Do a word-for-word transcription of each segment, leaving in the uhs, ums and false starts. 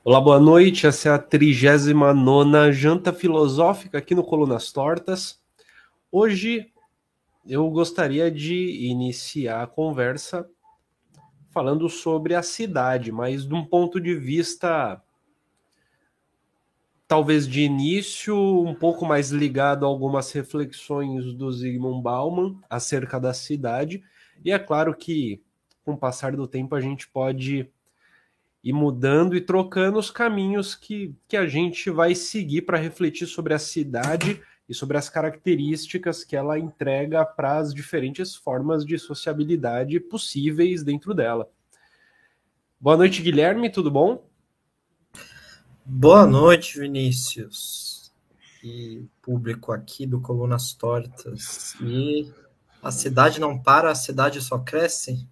Olá, boa noite. Essa é a trigésima nona Janta Filosófica aqui no Colunas Tortas. Hoje eu gostaria de iniciar a conversa falando sobre a cidade, mas de um ponto de vista talvez de início, um pouco mais ligado a algumas reflexões do Zygmunt Bauman acerca da cidade. E é claro que, com o passar do tempo, a gente pode e mudando e trocando os caminhos que, que a gente vai seguir para refletir sobre a cidade e sobre as características que ela entrega para as diferentes formas de sociabilidade possíveis dentro dela. Boa noite, Guilherme, tudo bom? Boa noite, Vinícius e público aqui do Colunas Tortas. E a cidade não para, a cidade só cresce?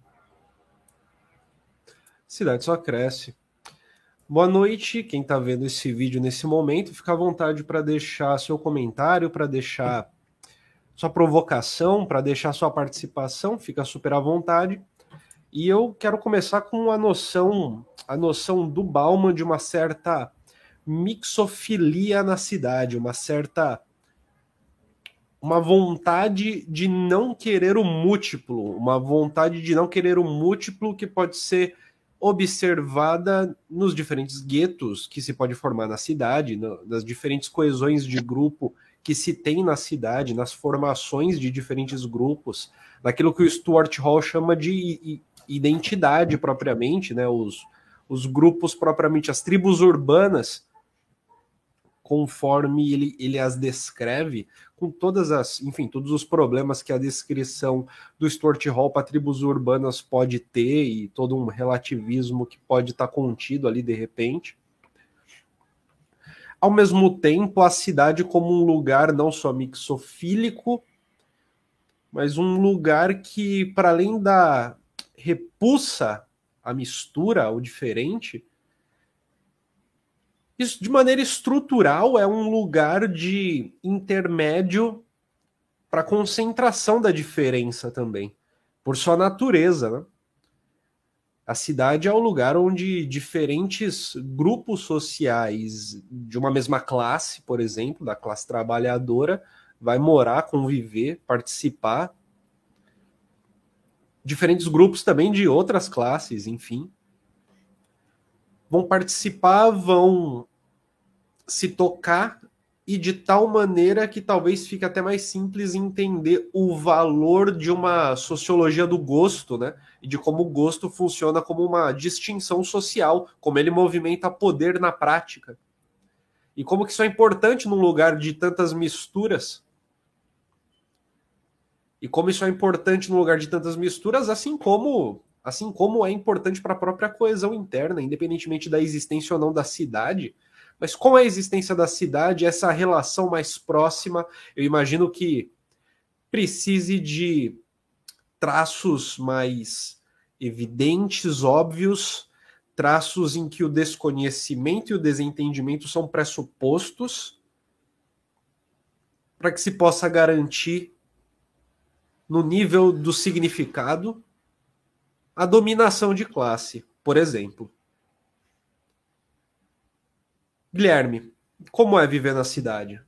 Cidade só cresce. Boa noite, quem está vendo esse vídeo nesse momento, fica à vontade para deixar seu comentário, para deixar sua provocação, para deixar sua participação, fica super à vontade. E eu quero começar com a noção, a noção do Bauman de uma certa mixofilia na cidade, uma certa uma vontade de não querer o múltiplo, uma vontade de não querer o múltiplo que pode ser observada nos diferentes guetos que se pode formar na cidade, nas diferentes coesões de grupo que se tem na cidade, nas formações de diferentes grupos, naquilo que o Stuart Hall chama de identidade propriamente, né? Os, os grupos propriamente, as tribos urbanas, conforme ele, ele as descreve, com todas as, enfim, todos os problemas que a descrição do Stuart Hall para tribos urbanas pode ter e todo um relativismo que pode estar contido ali de repente. Ao mesmo tempo, a cidade como um lugar não só mixofílico, mas um lugar que, para além da repulsa à mistura, ao diferente, isso, de maneira estrutural, é um lugar de intermédio para concentração da diferença também, por sua natureza, né? A cidade é o lugar onde diferentes grupos sociais de uma mesma classe, por exemplo, da classe trabalhadora, vai morar, conviver, participar. Diferentes grupos também de outras classes, enfim, vão participar, vão se tocar e de tal maneira que talvez fique até mais simples entender o valor de uma sociologia do gosto, né? E de como o gosto funciona como uma distinção social, como ele movimenta poder na prática. E como que isso é importante num lugar de tantas misturas. E como isso é importante num lugar de tantas misturas, assim como assim como é importante para a própria coesão interna, independentemente da existência ou não da cidade. Mas com a existência da cidade, essa relação mais próxima, eu imagino que precise de traços mais evidentes, óbvios, traços em que o desconhecimento e o desentendimento são pressupostos para que se possa garantir, no nível do significado, a dominação de classe, por exemplo. Guilherme, como é viver na cidade?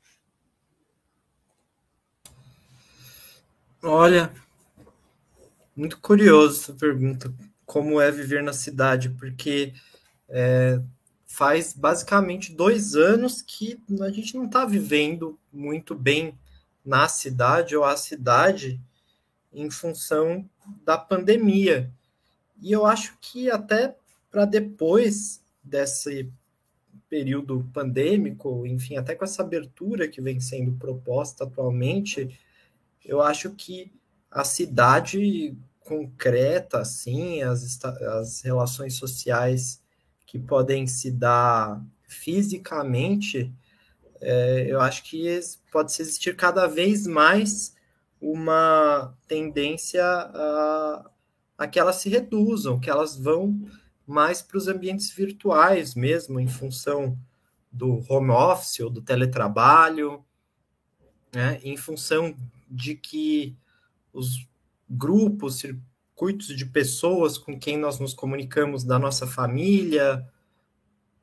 Olha, muito curioso essa pergunta. Como é viver na cidade? Porque é, faz basicamente dois anos que a gente não está vivendo muito bem na cidade ou a cidade em função da pandemia. E eu acho que até para depois desse período pandêmico, enfim, até com essa abertura que vem sendo proposta atualmente, eu acho que a cidade concreta, assim, as, as relações sociais que podem se dar fisicamente, é, eu acho que pode existir cada vez mais uma tendência a, a que elas se reduzam, que elas vão mais para os ambientes virtuais mesmo, em função do home office ou do teletrabalho, né? Em função de que os grupos, circuitos de pessoas com quem nós nos comunicamos da nossa família,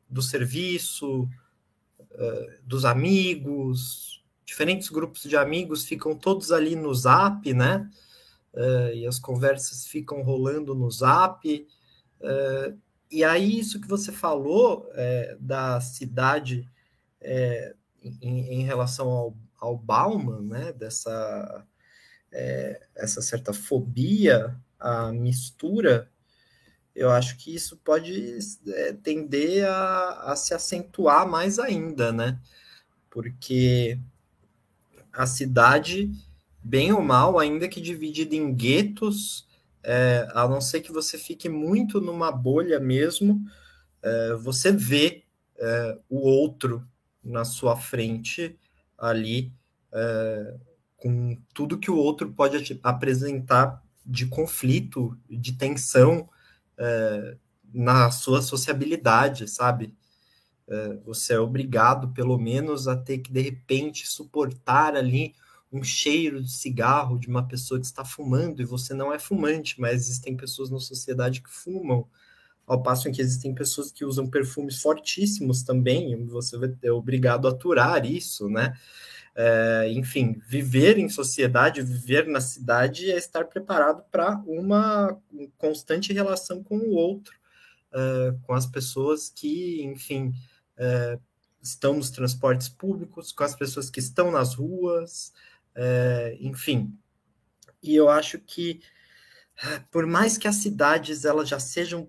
do serviço, uh, dos amigos, diferentes grupos de amigos ficam todos ali no Zap, né? Uh, e as conversas ficam rolando no Zap. Uh, e aí, isso que você falou é, da cidade é, em, em relação ao, ao Bauman, né? Dessa é, essa certa fobia à mistura, eu acho que isso pode é, tender a, a se acentuar mais ainda, né? Porque a cidade, bem ou mal, ainda que dividida em guetos, é, a não ser que você fique muito numa bolha mesmo, é, você vê é, o outro na sua frente ali, é, com tudo que o outro pode apresentar de conflito, de tensão é, na sua sociabilidade, sabe? É, você é obrigado, pelo menos, a ter que, de repente, suportar ali um cheiro de cigarro de uma pessoa que está fumando, e você não é fumante, mas existem pessoas na sociedade que fumam, ao passo em que existem pessoas que usam perfumes fortíssimos também, você vai ter obrigado a aturar isso, né? É, enfim, viver em sociedade, viver na cidade é estar preparado para uma constante relação com o outro, é, com as pessoas que, enfim, é, estão nos transportes públicos, com as pessoas que estão nas ruas, é, enfim. E eu acho que, por mais que as cidades elas já sejam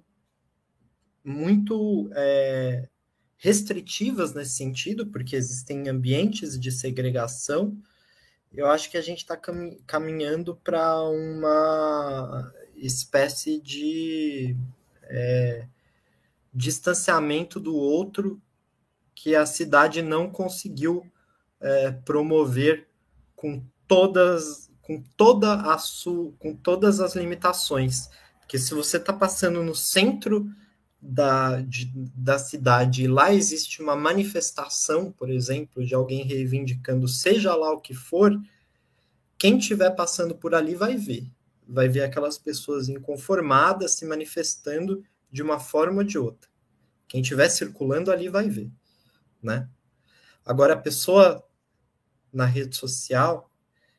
muito é, restritivas nesse sentido, porque existem ambientes de segregação, eu acho que a gente está cam- caminhando para uma espécie de é, distanciamento do outro que a cidade não conseguiu é, promover com todas, com toda a su, com todas as limitações. Porque se você está passando no centro da, de, da cidade e lá existe uma manifestação, por exemplo, de alguém reivindicando seja lá o que for, quem estiver passando por ali vai ver. Vai ver aquelas pessoas inconformadas se manifestando de uma forma ou de outra. Quem estiver circulando ali vai ver, né? Agora, a pessoa na rede social,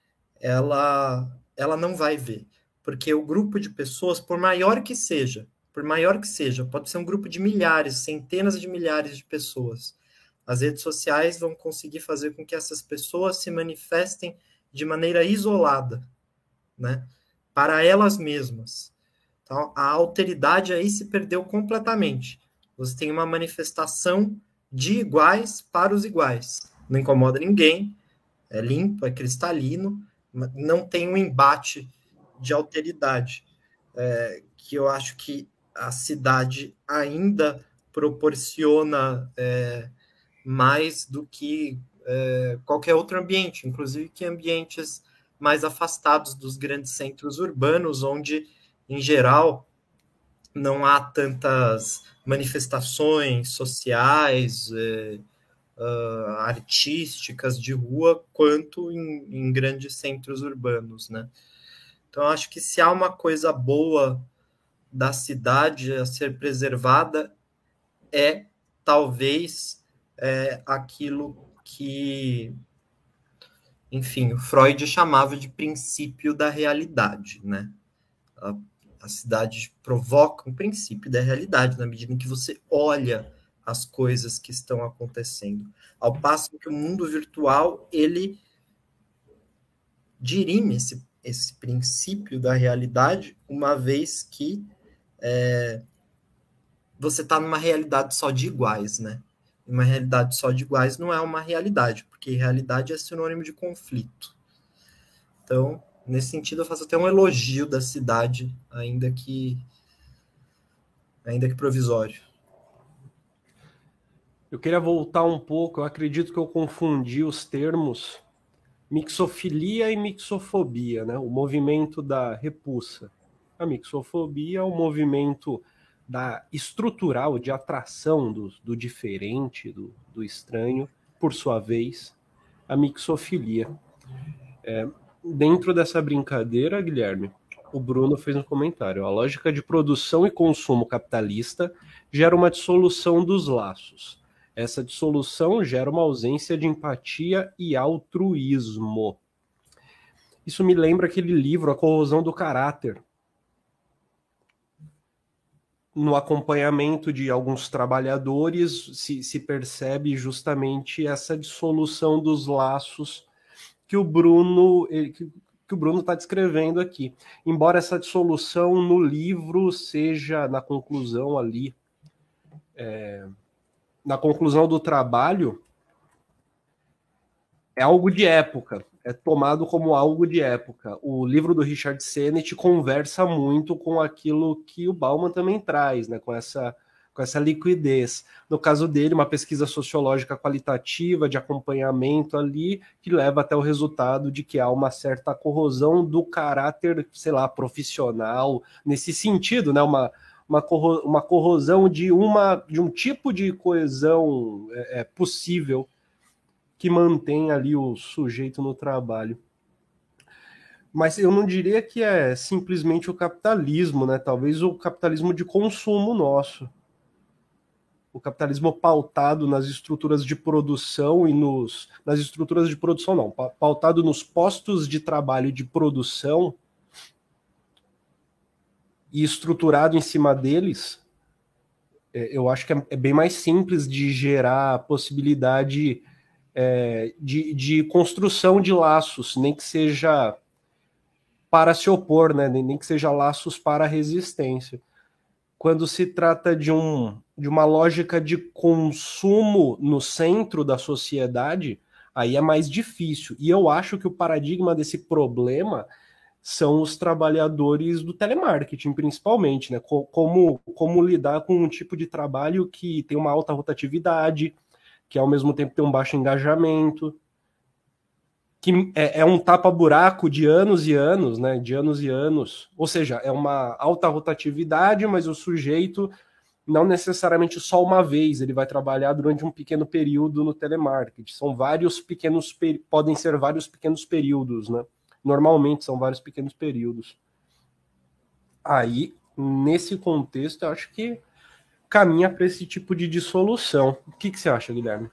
ela, ela não vai ver. Porque o grupo de pessoas, por maior que seja, por maior que seja, pode ser um grupo de milhares, centenas de milhares de pessoas. As redes sociais vão conseguir fazer com que essas pessoas se manifestem de maneira isolada, né? Para elas mesmas. Então, a alteridade aí se perdeu completamente. Você tem uma manifestação de iguais para os iguais. Não incomoda ninguém, é limpo, é cristalino, não tem um embate de alteridade, é, que eu acho que a cidade ainda proporciona é, mais do que é, qualquer outro ambiente, inclusive que ambientes mais afastados dos grandes centros urbanos, onde, em geral, não há tantas manifestações sociais, é, uh, artísticas de rua, quanto em, em grandes centros urbanos, né? Então, acho que se há uma coisa boa da cidade a ser preservada, é talvez é, aquilo que, enfim, o Freud chamava de princípio da realidade, né? A, a cidade provoca um princípio da realidade, na medida em que você olha as coisas que estão acontecendo. Ao passo que o mundo virtual, ele dirime esse, esse princípio da realidade, uma vez que é, você está numa realidade só de iguais, né? Uma realidade só de iguais não é uma realidade, porque realidade é sinônimo de conflito. Então, nesse sentido, eu faço até um elogio da cidade, ainda que, ainda que provisório. Eu queria voltar um pouco, eu acredito que eu confundi os termos mixofilia e mixofobia, né? O movimento da repulsa. A mixofobia é o movimento da estrutural de atração do, do diferente, do, do estranho, por sua vez, a mixofilia. É, dentro dessa brincadeira, Guilherme, O Bruno fez um comentário. A lógica de produção e consumo capitalista gera uma dissolução dos laços. Essa dissolução gera uma ausência de empatia e altruísmo. Isso me lembra aquele livro, A Corrosão do Caráter. No acompanhamento de alguns trabalhadores, se, se percebe justamente essa dissolução dos laços que o Bruno... Que, que o Bruno está descrevendo aqui. Embora essa dissolução no livro seja, na conclusão ali, é, na conclusão do trabalho, é algo de época, é tomado como algo de época. O livro do Richard Sennett conversa muito com aquilo que o Bauman também traz, né, com essa... com essa liquidez. No caso dele, uma pesquisa sociológica qualitativa de acompanhamento ali, que leva até o resultado de que há uma certa corrosão do caráter, sei lá, profissional, nesse sentido, né? Uma, uma, corro uma corrosão de, uma, de um tipo de coesão é, é, possível que mantém ali o sujeito no trabalho. Mas eu não diria que é simplesmente o capitalismo, né? Talvez o capitalismo de consumo nosso. O capitalismo pautado nas estruturas de produção e nos... nas estruturas de produção não, pautado nos postos de trabalho de produção e estruturado em cima deles, eu acho que é bem mais simples de gerar possibilidade é, de, de construção de laços, nem que seja para se opor, né? Nem que seja laços para a resistência. Quando se trata de, um, de uma lógica de consumo no centro da sociedade, aí é mais difícil. E eu acho que o paradigma desse problema são os trabalhadores do telemarketing, principalmente, né? Como, como lidar com um tipo de trabalho que tem uma alta rotatividade, que ao mesmo tempo tem um baixo engajamento, que é, é um tapa-buraco de anos e anos, né? De anos e anos. Ou seja, é uma alta rotatividade, mas o sujeito não necessariamente só uma vez, ele vai trabalhar durante um pequeno período no telemarketing. São vários pequenos, podem ser vários pequenos períodos, né? Normalmente são vários pequenos períodos. Aí, nesse contexto, eu acho que caminha para esse tipo de dissolução. O que, que você acha, Guilherme?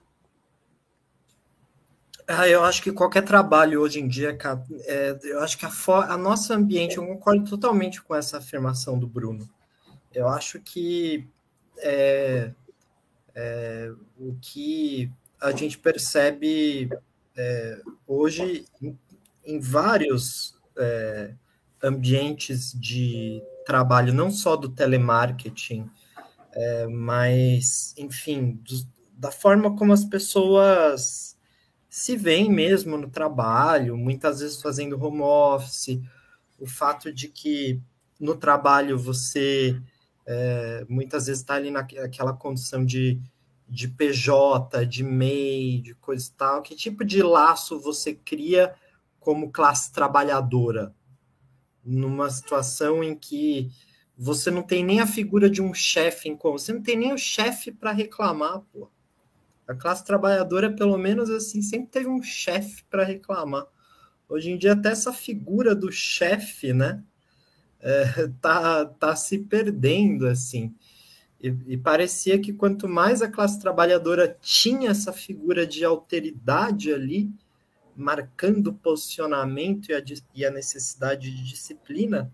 Ah, eu acho que qualquer trabalho hoje em dia, é, eu acho que a, a nosso ambiente, eu concordo totalmente com essa afirmação do Bruno. Eu acho que é, é, o que a gente percebe é, hoje em, em vários é, ambientes de trabalho, não só do telemarketing, é, mas, enfim, do, da forma como as pessoas se veem mesmo no trabalho, muitas vezes fazendo home office, o fato de que no trabalho você é, muitas vezes está ali naquela condição de, de P J, de M E I, de coisa e tal, que tipo de laço você cria como classe trabalhadora? Numa situação em que você não tem nem a figura de um chefe em como, você não tem nem o chefe para reclamar, pô. A classe trabalhadora, pelo menos assim, sempre teve um chefe para reclamar. Hoje em dia, até essa figura do chefe, né, é, tá, tá se perdendo, assim. E, e parecia que quanto mais a classe trabalhadora tinha essa figura de alteridade ali, marcando o posicionamento e a, e a necessidade de disciplina,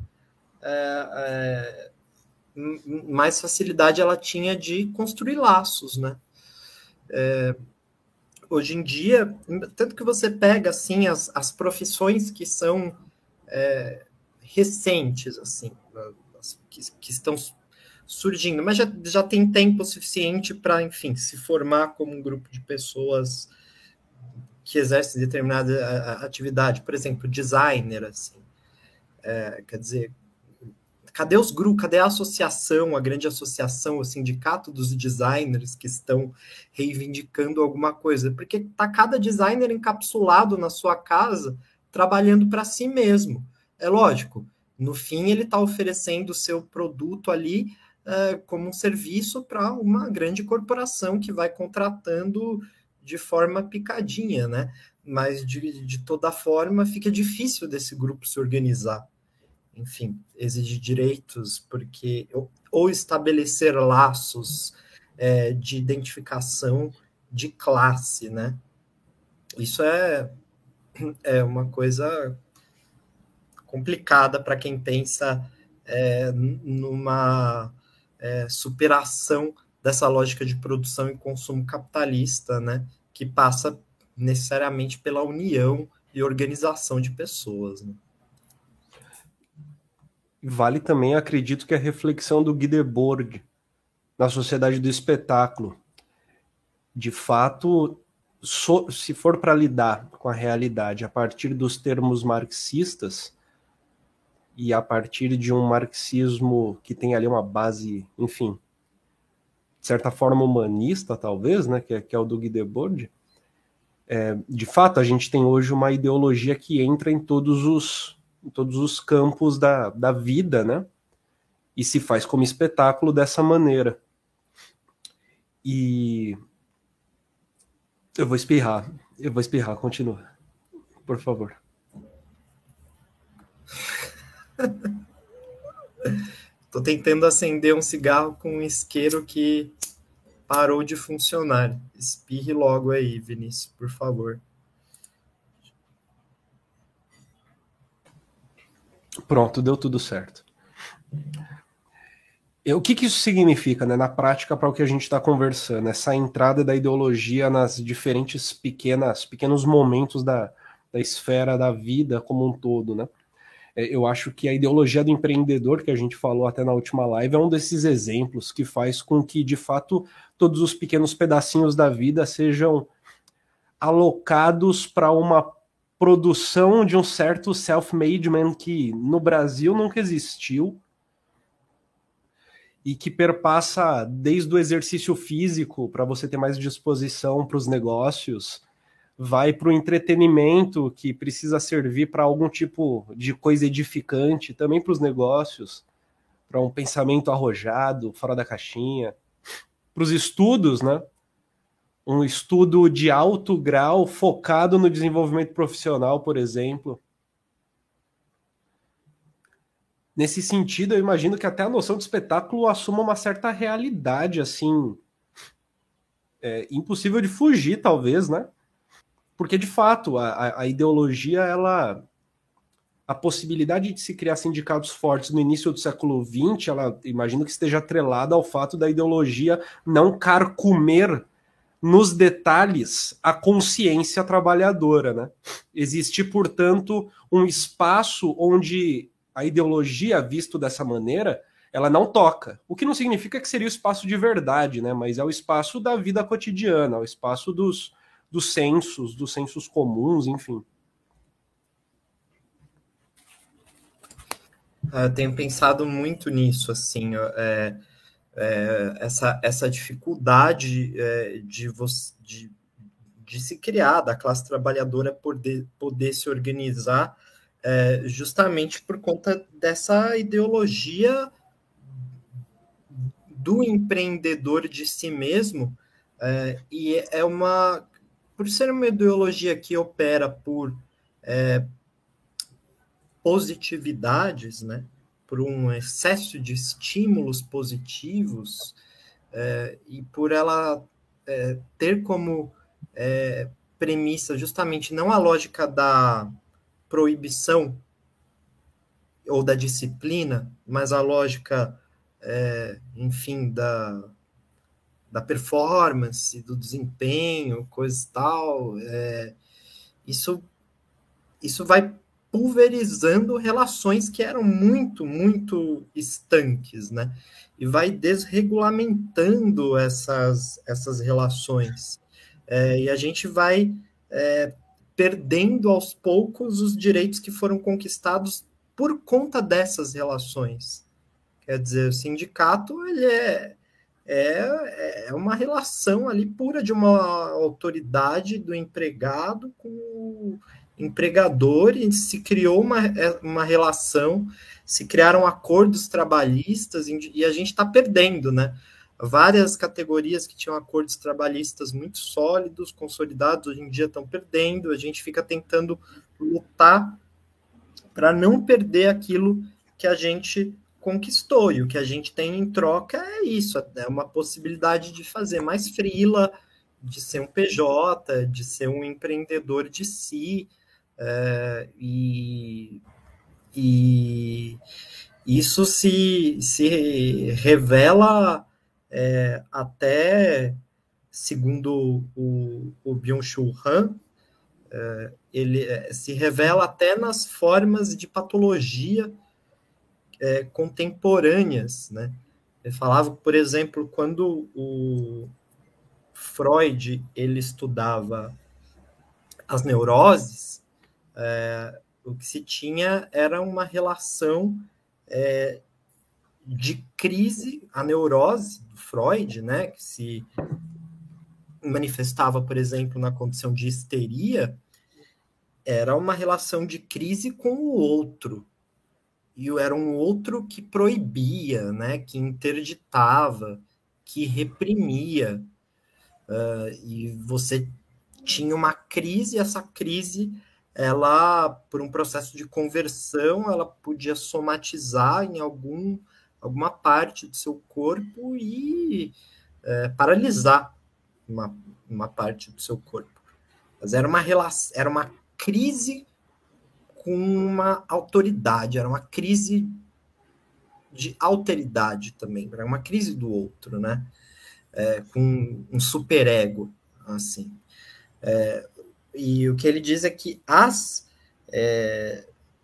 é, é, mais facilidade ela tinha de construir laços, né? É, hoje em dia, tanto que você pega assim as, as profissões que são é, recentes, assim, que, que estão surgindo, mas já, já tem tempo suficiente para, enfim, se formar como um grupo de pessoas que exercem determinada atividade, por exemplo, designer, assim, é, quer dizer, cadê os grupos, cadê a associação, a grande associação, o sindicato dos designers que estão reivindicando alguma coisa? Porque está cada designer encapsulado na sua casa, trabalhando para si mesmo. É lógico, no fim ele está oferecendo o seu produto ali é, como um serviço para uma grande corporação que vai contratando de forma picadinha, né? Mas de, de toda forma fica difícil desse grupo se organizar. enfim, exigir direitos, porque ou estabelecer laços é, de identificação de classe, né? Isso é, é uma coisa complicada para quem pensa é, numa é, superação dessa lógica de produção e consumo capitalista, né? Que passa necessariamente pela união e organização de pessoas, né? Vale também, acredito, que a reflexão do Guy Debord na sociedade do espetáculo. De fato, so, se for para lidar com a realidade a partir dos termos marxistas e a partir de um marxismo que tem ali uma base, enfim, de certa forma humanista, talvez, né, que é, que é o do Guy Debord, é, de fato, a gente tem hoje uma ideologia que entra em todos os, em todos os campos da, da vida, né, e se faz como espetáculo dessa maneira. E eu vou espirrar, eu vou espirrar, continua, por favor. Tô tentando acender um cigarro com um isqueiro que parou de funcionar. Espirre logo aí, Vinícius, por favor. Pronto, deu tudo certo. E o que, que isso significa, né, na prática, para o que a gente está conversando? Essa entrada da ideologia nas diferentes pequenas, pequenos momentos da, da esfera da vida como um todo, né? Eu acho que a ideologia do empreendedor, que a gente falou até na última live, é um desses exemplos que faz com que, de fato, todos os pequenos pedacinhos da vida sejam alocados para uma produção de um certo self-made man que no Brasil nunca existiu e que perpassa desde o exercício físico para você ter mais disposição para os negócios, vai para o entretenimento, que precisa servir para algum tipo de coisa edificante, também para os negócios, para um pensamento arrojado, fora da caixinha, para os estudos, né? Um estudo de alto grau focado no desenvolvimento profissional, por exemplo. Nesse sentido, eu imagino que até a noção de espetáculo assuma uma certa realidade, assim, é, impossível de fugir, talvez, né? Porque, de fato, a, a ideologia, ela... A possibilidade de se criar sindicatos fortes no início do século vinte, ela imagino que esteja atrelada ao fato da ideologia não carcomer nos detalhes a consciência trabalhadora, né? Existe, portanto, um espaço onde a ideologia, visto dessa maneira, ela não toca. O que não significa que seria o espaço de verdade, né? Mas é o espaço da vida cotidiana, é o espaço dos, dos sensos, dos sensos comuns, enfim. Eu tenho pensado muito nisso, assim, é, é, essa, essa dificuldade é, de, você, de, de se criar, da classe trabalhadora poder, poder se organizar, é, justamente por conta dessa ideologia do empreendedor de si mesmo, é, e é uma, por ser uma ideologia que opera por é, positividades, né, por um excesso de estímulos positivos, é, e por ela é, ter como é, premissa justamente não a lógica da proibição ou da disciplina, mas a lógica, é, enfim, da, da performance, do desempenho, coisa e tal, é, isso, isso vai pulverizando relações que eram muito, muito estanques, né? E vai desregulamentando essas, essas relações. É, e a gente vai é, perdendo aos poucos os direitos que foram conquistados por conta dessas relações. Quer dizer, o sindicato ele é, é, é uma relação ali pura de uma autoridade do empregado com o empregador, e se criou uma, uma relação, se criaram acordos trabalhistas, e a gente está perdendo, né? Várias categorias que tinham acordos trabalhistas muito sólidos, consolidados, hoje em dia estão perdendo, a gente fica tentando lutar para não perder aquilo que a gente conquistou, e o que a gente tem em troca é isso, é uma possibilidade de fazer mais freela, de ser um P J, de ser um empreendedor de si, é, e, e isso se, se revela é, até, segundo o, o Byung-Chul Han, é, ele é, se revela até nas formas de patologia é, contemporâneas, né? Ele falava, por exemplo, quando o Freud ele estudava as neuroses, é, o que se tinha era uma relação é, de crise, a neurose do Freud, né, que se manifestava, por exemplo, na condição de histeria, era uma relação de crise com o outro. E era um outro que proibia, né, que interditava, que reprimia. Uh, e você tinha uma crise, e essa crise, ela, por um processo de conversão, ela podia somatizar em algum, alguma parte do seu corpo e é, paralisar uma, uma parte do seu corpo. Mas era uma relação, era uma crise com uma autoridade, era uma crise de alteridade também, era uma crise do outro, né? É, com um superego, assim. É, e o que ele diz é que as, é,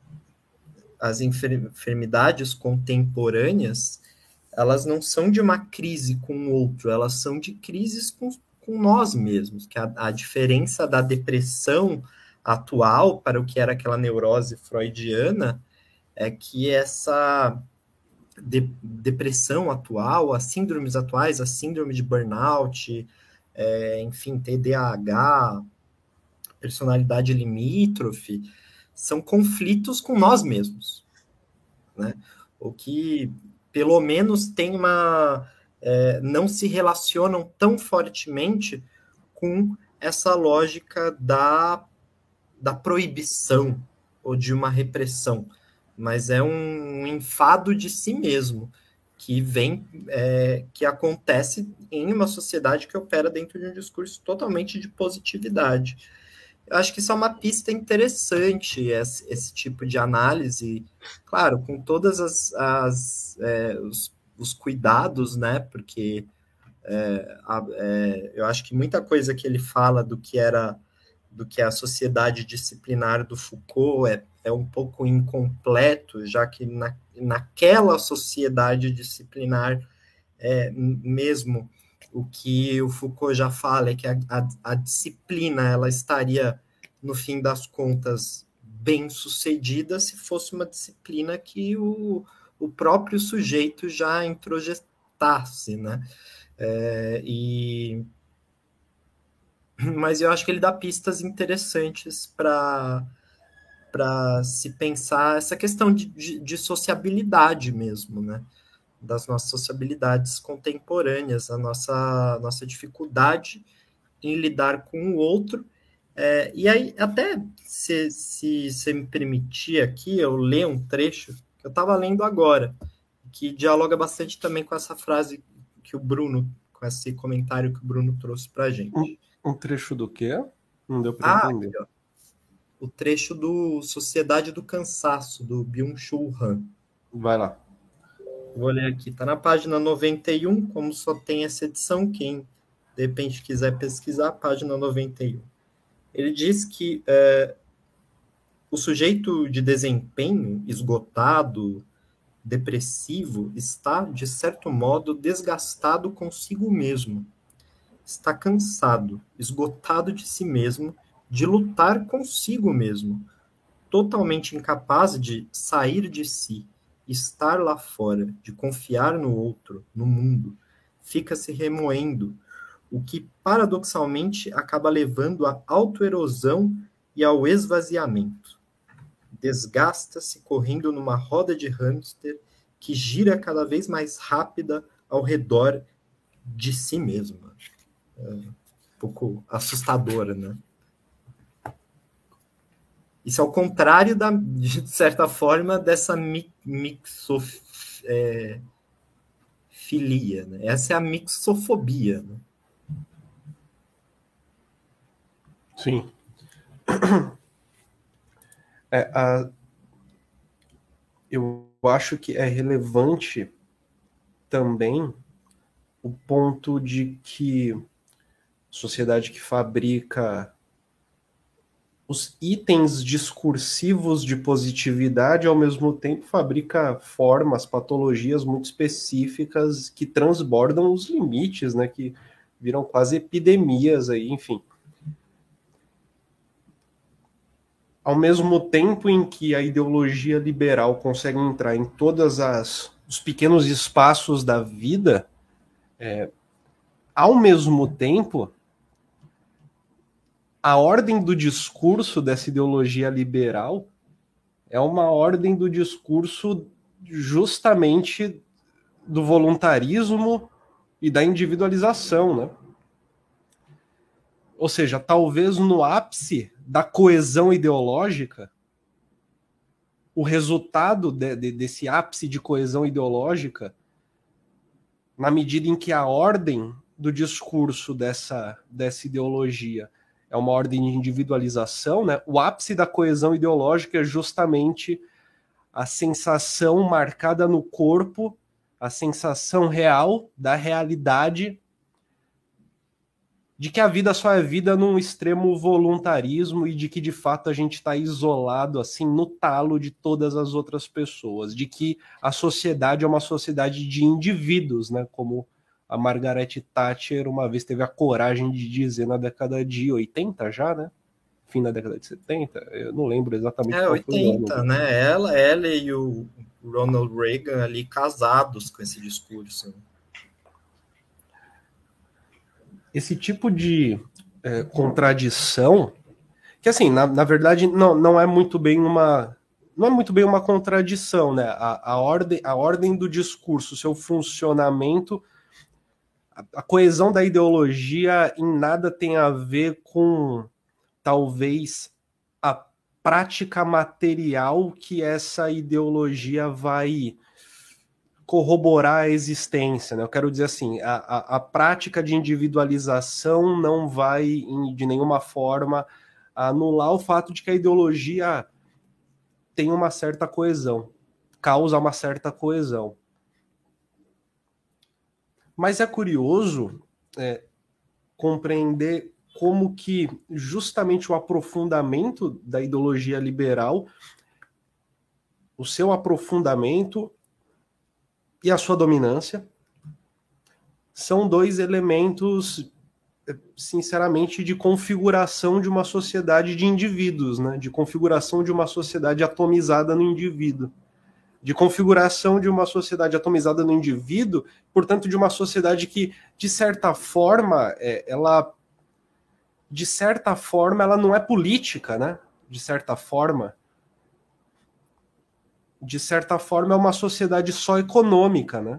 as enfermidades contemporâneas, elas não são de uma crise com o outro, elas são de crises com, com nós mesmos, que a, a diferença da depressão atual para o que era aquela neurose freudiana é que essa de, depressão atual, as síndromes atuais, a síndrome de burnout, é, enfim, T D A H, personalidade limítrofe, são conflitos com nós mesmos, né? O que, pelo menos, tem uma... É, não se relacionam tão fortemente com essa lógica da, da proibição ou de uma repressão, mas é um enfado de si mesmo, que vem, é, que acontece em uma sociedade que opera dentro de um discurso totalmente de positividade. Eu acho que isso é uma pista interessante, esse, esse tipo de análise, claro, com todas as, as é, os, os cuidados, né, porque é, a, é, eu acho que muita coisa que ele fala do que era, do que é a sociedade disciplinar do Foucault é, é um pouco incompleto, já que na, naquela sociedade disciplinar é, mesmo, o que o Foucault já fala é que a, a, a disciplina ela estaria, no fim das contas, bem sucedida se fosse uma disciplina que o, o próprio sujeito já introjetasse, né? É, e... Mas eu acho que ele dá pistas interessantes para para se pensar essa questão de, de, de sociabilidade mesmo, né? Das nossas sociabilidades contemporâneas, a nossa, nossa dificuldade em lidar com o outro. É, e aí, até se, se você me permitir aqui, eu ler um trecho que eu estava lendo agora, que dialoga bastante também com essa frase que o Bruno, com esse comentário que o Bruno trouxe para a gente. Um, um trecho do quê? Não deu para ah, entender. Aqui, o trecho do Sociedade do Cansaço, do Byung-Chul Han. Vai lá. Vou ler aqui, está na página noventa e um, como só tem essa edição, quem de repente quiser pesquisar, página noventa e um. Ele diz que é, o sujeito de desempenho esgotado, depressivo, está, de certo modo, desgastado consigo mesmo. Está cansado, esgotado de si mesmo, de lutar consigo mesmo, totalmente incapaz de sair de si, estar lá fora, de confiar no outro, no mundo, fica se remoendo, o que paradoxalmente acaba levando à autoerosão e ao esvaziamento. Desgasta-se correndo numa roda de hamster que gira cada vez mais rápida ao redor de si mesma. É um pouco assustadora, né? Isso é o contrário, da, de certa forma, dessa mi, mixofilia. É, né? Essa é a mixofobia. Né? Sim. É, a, eu acho que é relevante também o ponto de que a sociedade que fabrica os itens discursivos de positividade, ao mesmo tempo, fabrica formas, patologias muito específicas que transbordam os limites, né? Que viram quase epidemias aí, enfim. Ao mesmo tempo em que a ideologia liberal consegue entrar em todas as os pequenos espaços da vida, é, ao mesmo tempo, a ordem do discurso dessa ideologia liberal é uma ordem do discurso justamente do voluntarismo e da individualização, né? Ou seja, talvez no ápice da coesão ideológica, o resultado de, de, desse ápice de coesão ideológica, na medida em que a ordem do discurso dessa, dessa ideologia é uma ordem de individualização, né? O ápice da coesão ideológica é justamente a sensação marcada no corpo, a sensação real da realidade de que a vida só é vida num extremo voluntarismo e de que de fato a gente está isolado assim no talo de todas as outras pessoas, de que a sociedade é uma sociedade de indivíduos, né? Como a Margaret Thatcher uma vez teve a coragem de dizer na década de oitenta já, né? Fim da década de setenta, eu não lembro exatamente É, qual foi o ano. oitenta, né? Ela, ela e o Ronald Reagan ali casados com esse discurso. Esse tipo de é, contradição, que assim, na, na verdade, não, não é muito bem uma. Não é muito bem uma contradição, né? A, a, ordem, a ordem do discurso, seu funcionamento, a, a coesão da ideologia em nada tem a ver com talvez a prática material que essa ideologia vai corroborar a existência, né? Eu quero dizer assim, a, a, a prática de individualização não vai em, de nenhuma forma anular o fato de que a ideologia tem uma certa coesão, causa uma certa coesão. Mas é curioso é, compreender como que justamente o aprofundamento da ideologia liberal, o seu aprofundamento e a sua dominância são dois elementos, sinceramente, de configuração de uma sociedade de indivíduos, né? De configuração de uma sociedade atomizada no indivíduo. De configuração de uma sociedade atomizada no indivíduo, portanto, de uma sociedade que, de certa forma, é, ela... De certa forma, ela não é política, né? De certa forma. De certa forma, é uma sociedade só econômica, né?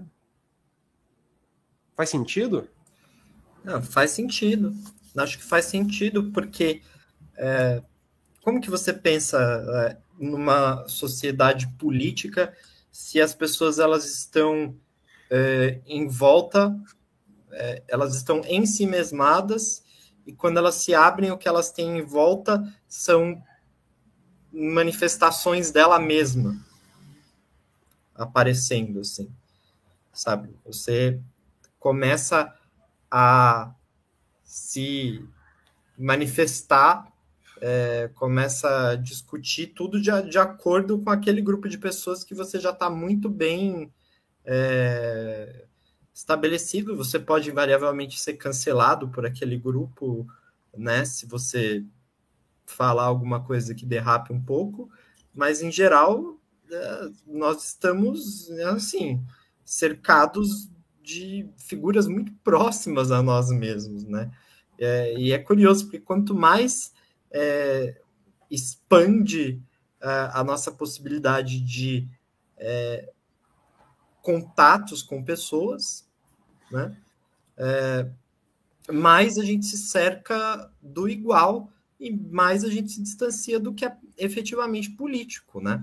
Faz sentido? Não, faz sentido. Acho que faz sentido, porque é, como que você pensa é, numa sociedade política se as pessoas elas estão é, em volta, é, elas estão ensimesmadas, e quando elas se abrem, o que elas têm em volta são manifestações dela mesma aparecendo, assim, sabe? Você começa a se manifestar, é, começa a discutir tudo de, de acordo com aquele grupo de pessoas que você já está muito bem é, estabelecido. Você pode invariavelmente ser cancelado por aquele grupo, né? Se você falar alguma coisa que derrape um pouco, mas em geral é, nós estamos assim cercados de figuras muito próximas a nós mesmos, né? É, e é curioso, porque quanto mais é, expande a, a nossa possibilidade de é, contatos com pessoas, né? É, mais a gente se cerca do igual, e mais a gente se distancia do que é efetivamente político, né?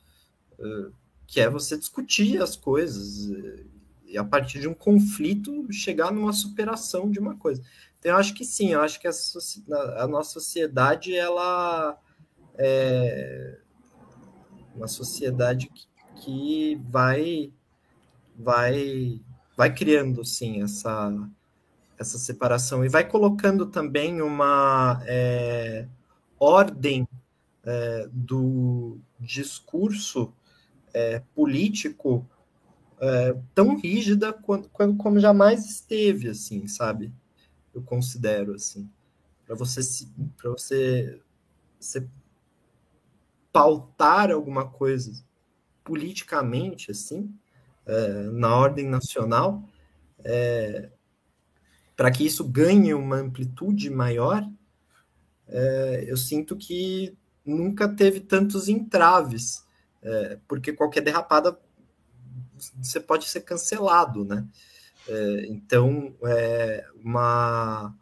Que é você discutir as coisas e, a partir de um conflito, chegar numa superação de uma coisa. Então, eu acho que sim, eu acho que a, a nossa sociedade, ela é uma sociedade que, que vai, vai, vai criando, sim, essa, essa separação e vai colocando também uma é, ordem é, do discurso é, político é, tão rígida quanto, como jamais esteve, assim, sabe? Eu considero, assim, para você para você, você pautar alguma coisa politicamente, assim, é, na ordem nacional, é, para que isso ganhe uma amplitude maior, é, eu sinto que nunca teve tantos entraves, é, porque qualquer derrapada você pode ser cancelado, né? É, então, é, uma,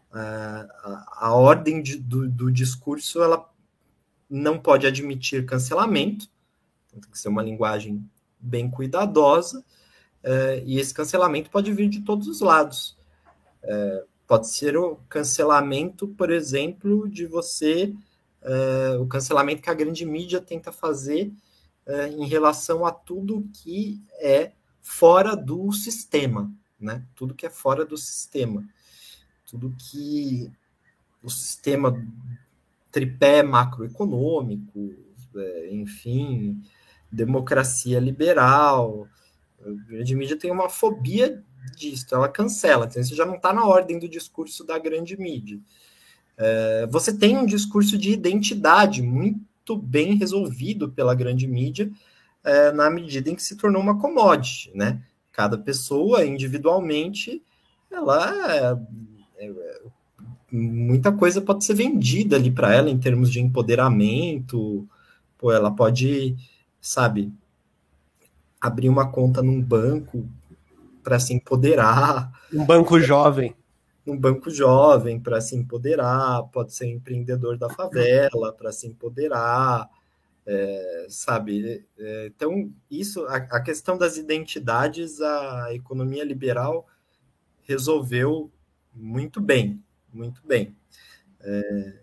a, a ordem de, do, do discurso, ela não pode admitir cancelamento, tem que ser uma linguagem bem cuidadosa, é, e esse cancelamento pode vir de todos os lados. É, pode ser o cancelamento, por exemplo, de você, é, o cancelamento que a grande mídia tenta fazer é, em relação a tudo que é fora do sistema, né? Tudo que é fora do sistema, tudo que o sistema tripé macroeconômico, é, enfim, democracia liberal, a grande mídia tem uma fobia disso, ela cancela, então isso já não está na ordem do discurso da grande mídia. É, você tem um discurso de identidade muito bem resolvido pela grande mídia, é, na medida em que se tornou uma commodity, né? Cada pessoa, individualmente, ela é, é, muita coisa pode ser vendida ali para ela em termos de empoderamento. Pô, ela pode, sabe, abrir uma conta num banco para se empoderar. Um banco jovem. Um banco jovem para se empoderar, pode ser empreendedor da favela para se empoderar. É, sabe, é, então isso, a, a questão das identidades, a economia liberal resolveu muito bem, muito bem, é,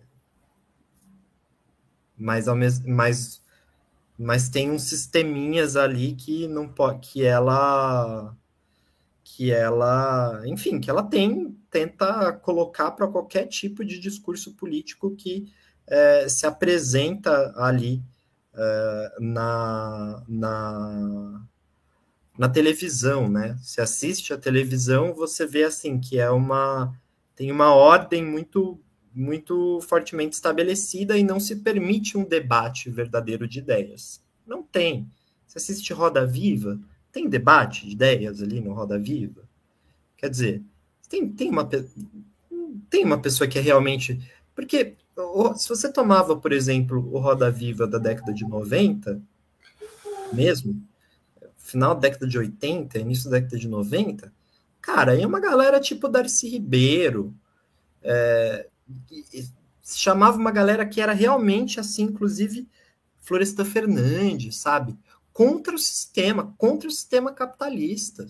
mas ao mesmo, mas, mas tem uns sisteminhas ali que não pode, que ela, que ela, enfim, que ela tem, tenta colocar para qualquer tipo de discurso político que é, se apresenta ali. Uh, na, na, na televisão, né? Se assiste a televisão, você vê assim que é uma tem uma ordem muito muito fortemente estabelecida e não se permite um debate verdadeiro de ideias. Não tem. Se assiste Roda Viva, tem debate de ideias ali no Roda Viva? Quer dizer, tem, tem uma tem uma pessoa que é realmente... Porque se você tomava, por exemplo, o Roda Viva da década de noventa, mesmo, final da década de oitenta, início da década de noventa, cara, aí é uma galera tipo Darcy Ribeiro, é, e, e chamava uma galera que era realmente assim, inclusive Florestan Fernandes, sabe? Contra o sistema, contra o sistema capitalista,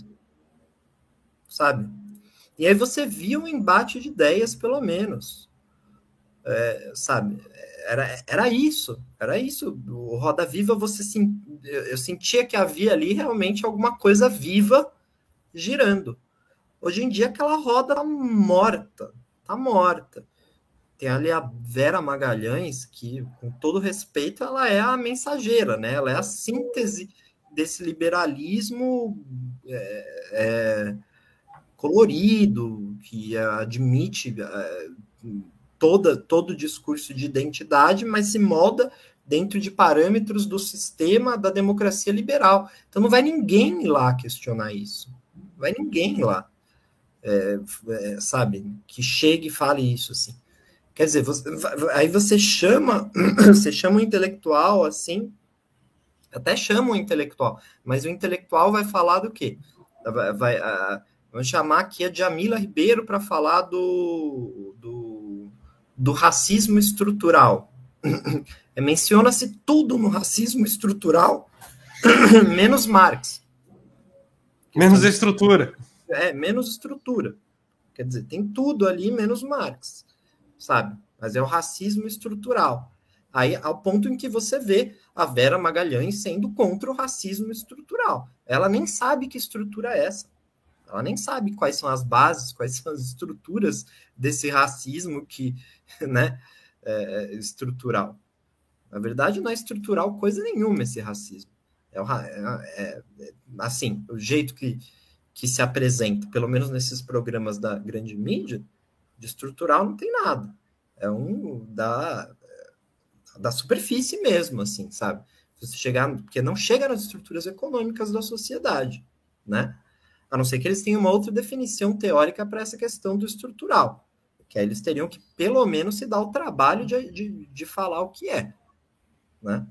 sabe? E aí você via um embate de ideias, pelo menos. É, sabe, era, era isso, era isso. O Roda Viva, você eu sentia que havia ali realmente alguma coisa viva girando. Hoje em dia aquela roda tá morta, tá morta. Tem ali a Vera Magalhães, que, com todo respeito, ela é a mensageira, né? Ela é a síntese desse liberalismo é, é, colorido, que admite é, Toda, todo discurso de identidade, mas se molda dentro de parâmetros do sistema da democracia liberal. Então não vai ninguém lá questionar isso. Não vai ninguém lá, é, é, sabe, que chegue e fale isso, assim. Quer dizer, você, aí você chama, você chama um intelectual, assim, até chama um intelectual, mas o intelectual vai falar do quê? Vai, vai, a, vamos chamar aqui a Djamila Ribeiro para falar do... do do racismo estrutural. Menciona-se tudo no racismo estrutural, menos Marx. Menos estrutura. É, menos estrutura. Quer dizer, tem tudo ali, menos Marx, sabe? Mas é o racismo estrutural. Aí, ao ponto em que você vê a Vera Magalhães sendo contra o racismo estrutural. Ela nem sabe que estrutura é essa. Ela nem sabe quais são as bases, quais são as estruturas desse racismo que, né, é estrutural. Na verdade, não é estrutural coisa nenhuma esse racismo. É, é, é assim, o jeito que, que se apresenta, pelo menos nesses programas da grande mídia, de estrutural não tem nada. É um da, da superfície mesmo, assim, sabe? Você chegar, porque não chega nas estruturas econômicas da sociedade, né? A não ser que eles tenham uma outra definição teórica para essa questão do estrutural, que aí eles teriam que, pelo menos, se dar o trabalho de, de, de falar o que é, né?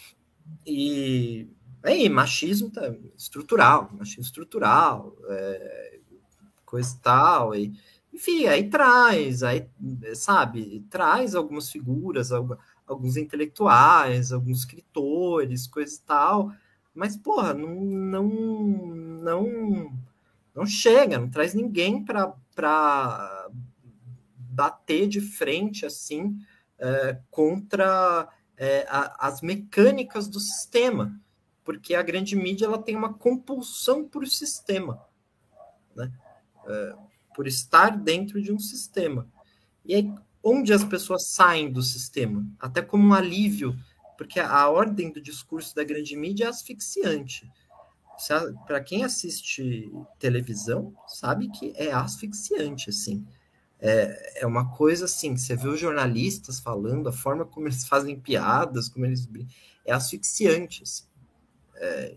E aí, machismo tá, estrutural, machismo estrutural, é, coisa e tal, e, enfim, aí traz, aí, sabe, traz algumas figuras, alguns intelectuais, alguns escritores, coisa e tal, mas, porra, não, não, não, não chega, não traz ninguém para bater de frente, assim, é, contra é, a, as mecânicas do sistema, porque a grande mídia ela tem uma compulsão por sistema, né? É, por estar dentro de um sistema. E aí, onde as pessoas saem do sistema? Até como um alívio, porque a ordem do discurso da grande mídia é asfixiante. Para quem assiste televisão, sabe que é asfixiante, assim. É, é uma coisa assim, você vê os jornalistas falando, a forma como eles fazem piadas, como eles... É asfixiante, assim. É,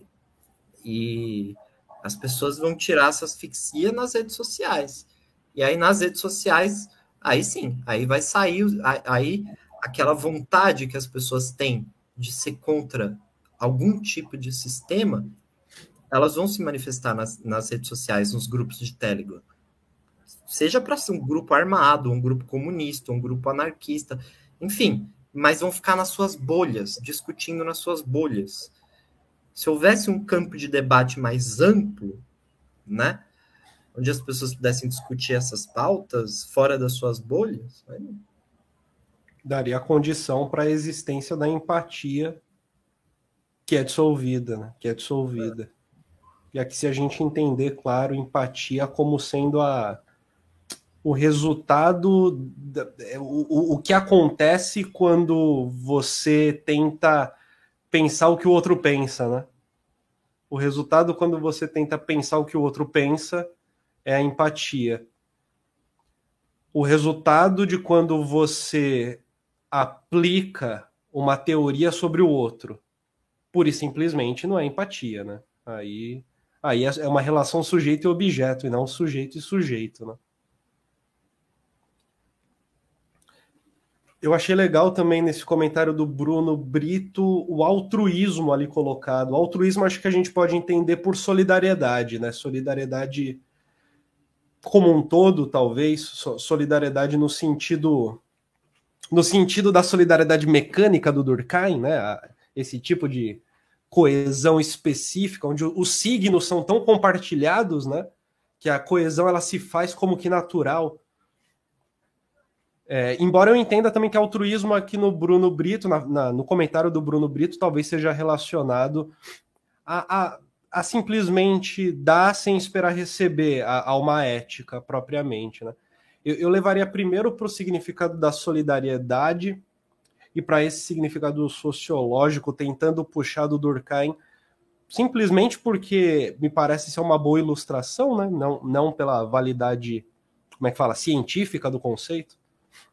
e as pessoas vão tirar essa asfixia nas redes sociais. E aí, nas redes sociais, aí sim, aí vai sair, aí aquela vontade que as pessoas têm de ser contra algum tipo de sistema, elas vão se manifestar nas, nas redes sociais, nos grupos de Telegram. Seja para ser um grupo armado, um grupo comunista, um grupo anarquista, enfim, mas vão ficar nas suas bolhas, discutindo nas suas bolhas. Se houvesse um campo de debate mais amplo, né, onde as pessoas pudessem discutir essas pautas fora das suas bolhas, né? Daria a condição para a existência da empatia que é dissolvida, né? Que é dissolvida. É. E aqui, se a gente entender, claro, empatia como sendo a, o resultado, da, o, o que acontece quando você tenta pensar o que o outro pensa, né? O resultado quando você tenta pensar o que o outro pensa é a empatia. O resultado de quando você aplica uma teoria sobre o outro, pura e simplesmente, não é empatia, né? Aí, aí é uma relação sujeito e objeto, e não sujeito e sujeito, né? Eu achei legal também nesse comentário do Bruno Brito o altruísmo ali colocado. O altruísmo acho que a gente pode entender por solidariedade, né? Solidariedade como um todo, talvez. Solidariedade no sentido no sentido da solidariedade mecânica do Durkheim, né? Esse tipo de coesão específica, onde os signos são tão compartilhados, né? Que a coesão ela se faz como que natural. É, embora eu entenda também que altruísmo aqui no Bruno Brito, na, na, no comentário do Bruno Brito, talvez seja relacionado a, a, a simplesmente dar sem esperar receber, a, a uma ética propriamente, né? Eu, eu levaria primeiro para o significado da solidariedade e para esse significado sociológico, tentando puxar do Durkheim, simplesmente porque me parece ser uma boa ilustração, né? Não, não pela validade, como é que fala, científica do conceito.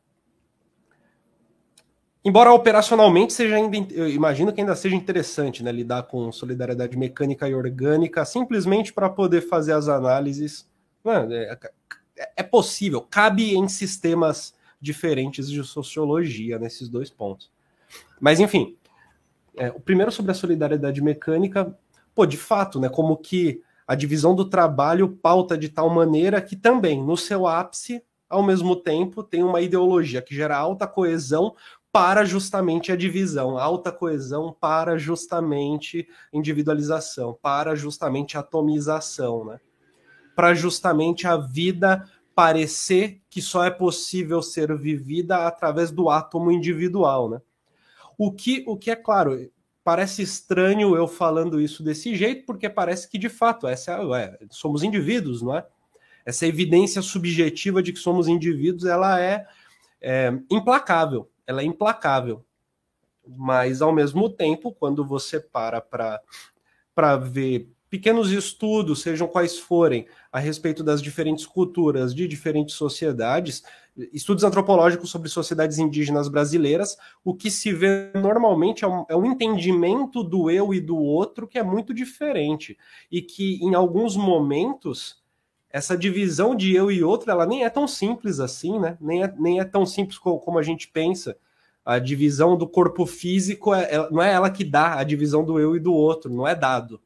Embora operacionalmente seja ainda, eu imagino que ainda seja interessante, né, lidar com solidariedade mecânica e orgânica, simplesmente para poder fazer as análises. Mano, é, é possível, cabe em sistemas diferentes de sociologia nesses dois pontos. Mas, enfim, é, o primeiro sobre a solidariedade mecânica, pô, de fato, né, como que a divisão do trabalho pauta de tal maneira que também, no seu ápice, ao mesmo tempo tem uma ideologia que gera alta coesão para justamente a divisão, alta coesão para justamente individualização, para justamente atomização, né? Para justamente a vida parecer que só é possível ser vivida através do átomo individual, né? O que, o que é claro, parece estranho eu falando isso desse jeito, porque parece que de fato essa é, ué, somos indivíduos, não é? Essa evidência subjetiva de que somos indivíduos, ela é, é implacável, ela é implacável. Mas, ao mesmo tempo, quando você para para ver pequenos estudos, sejam quais forem, a respeito das diferentes culturas de diferentes sociedades, estudos antropológicos sobre sociedades indígenas brasileiras, o que se vê normalmente é um, é um entendimento do eu e do outro que é muito diferente. E que, em alguns momentos, essa divisão de eu e outro, ela nem é tão simples assim, né? Nem é, nem é tão simples como, como a gente pensa. A divisão do corpo físico, é, é, não é ela que dá a divisão do eu e do outro, não é dado.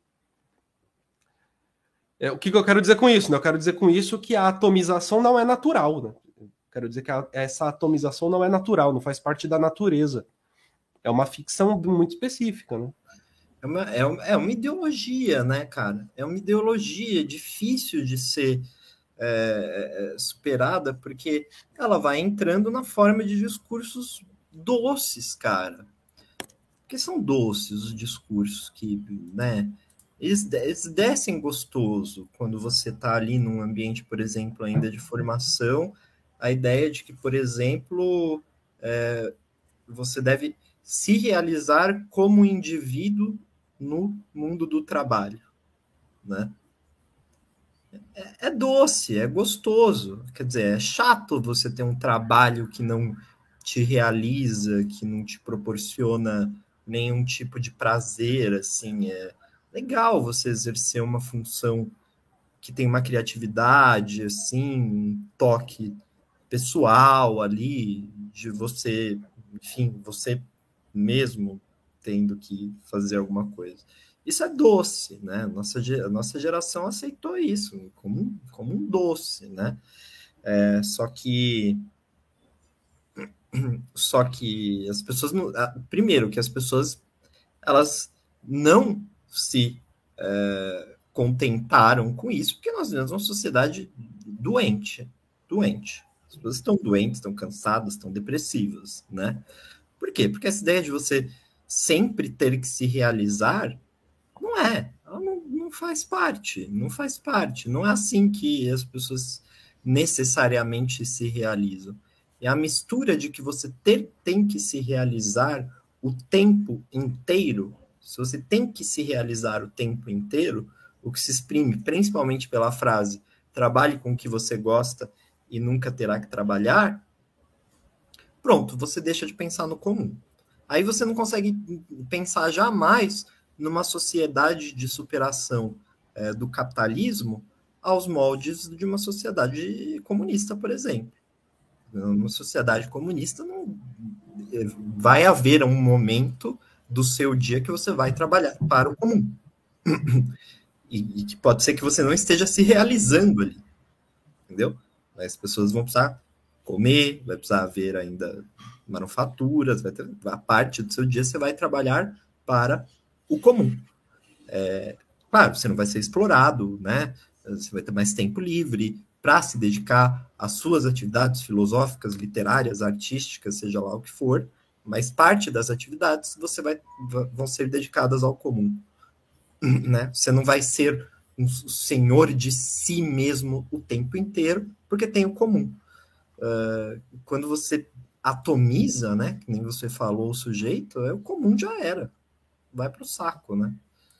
É, o que, que eu quero dizer com isso? Né? Eu quero dizer com isso que a atomização não é natural. Né? Quero dizer que a, essa atomização não é natural, não faz parte da natureza. É uma ficção muito específica, né? É uma, é, uma, é uma ideologia, né, cara? É uma ideologia difícil de ser é, superada, porque ela vai entrando na forma de discursos doces, cara. Porque são doces os discursos que, né, eles, eles descem gostoso quando você está ali num ambiente, por exemplo, ainda de formação, a ideia de que, por exemplo, é, você deve se realizar como indivíduo no mundo do trabalho, né? É, é doce, é gostoso. Quer dizer, é chato você ter um trabalho que não te realiza, que não te proporciona nenhum tipo de prazer, assim. É legal você exercer uma função que tem uma criatividade, assim, um toque pessoal ali, de você, enfim, você mesmo tendo que fazer alguma coisa. Isso é doce, né? Nossa, a nossa geração aceitou isso como, como um doce, né? É, só que só que as pessoas não, primeiro que as pessoas elas não se é, contentaram com isso, porque nós vivemos uma sociedade doente, doente. As pessoas estão doentes, estão cansadas, estão depressivas, né? Por quê? Porque essa ideia de você sempre ter que se realizar não é, ela não, não faz parte, não faz parte. Não é assim que as pessoas necessariamente se realizam. É a mistura de que você ter, tem que se realizar o tempo inteiro. Se você tem que se realizar o tempo inteiro, o que se exprime principalmente pela frase trabalhe com o que você gosta e nunca terá que trabalhar, pronto, você deixa de pensar no comum. Aí você não consegue pensar jamais numa sociedade de superação é, do capitalismo aos moldes de uma sociedade comunista, por exemplo. Numa sociedade comunista, não, vai haver um momento do seu dia que você vai trabalhar para o comum. E, e que pode ser que você não esteja se realizando ali. Entendeu? As pessoas vão precisar comer, vai precisar haver ainda manufaturas, vai ter, a parte do seu dia você vai trabalhar para o comum. É, claro, você não vai ser explorado, né? Você vai ter mais tempo livre para se dedicar às suas atividades filosóficas, literárias, artísticas, seja lá o que for, mas parte das atividades você vai, vão ser dedicadas ao comum. Né? Você não vai ser um senhor de si mesmo o tempo inteiro, porque tem o comum. Uh, quando você atomiza, né, que nem você falou o sujeito, é o comum já era. Vai para o saco, né?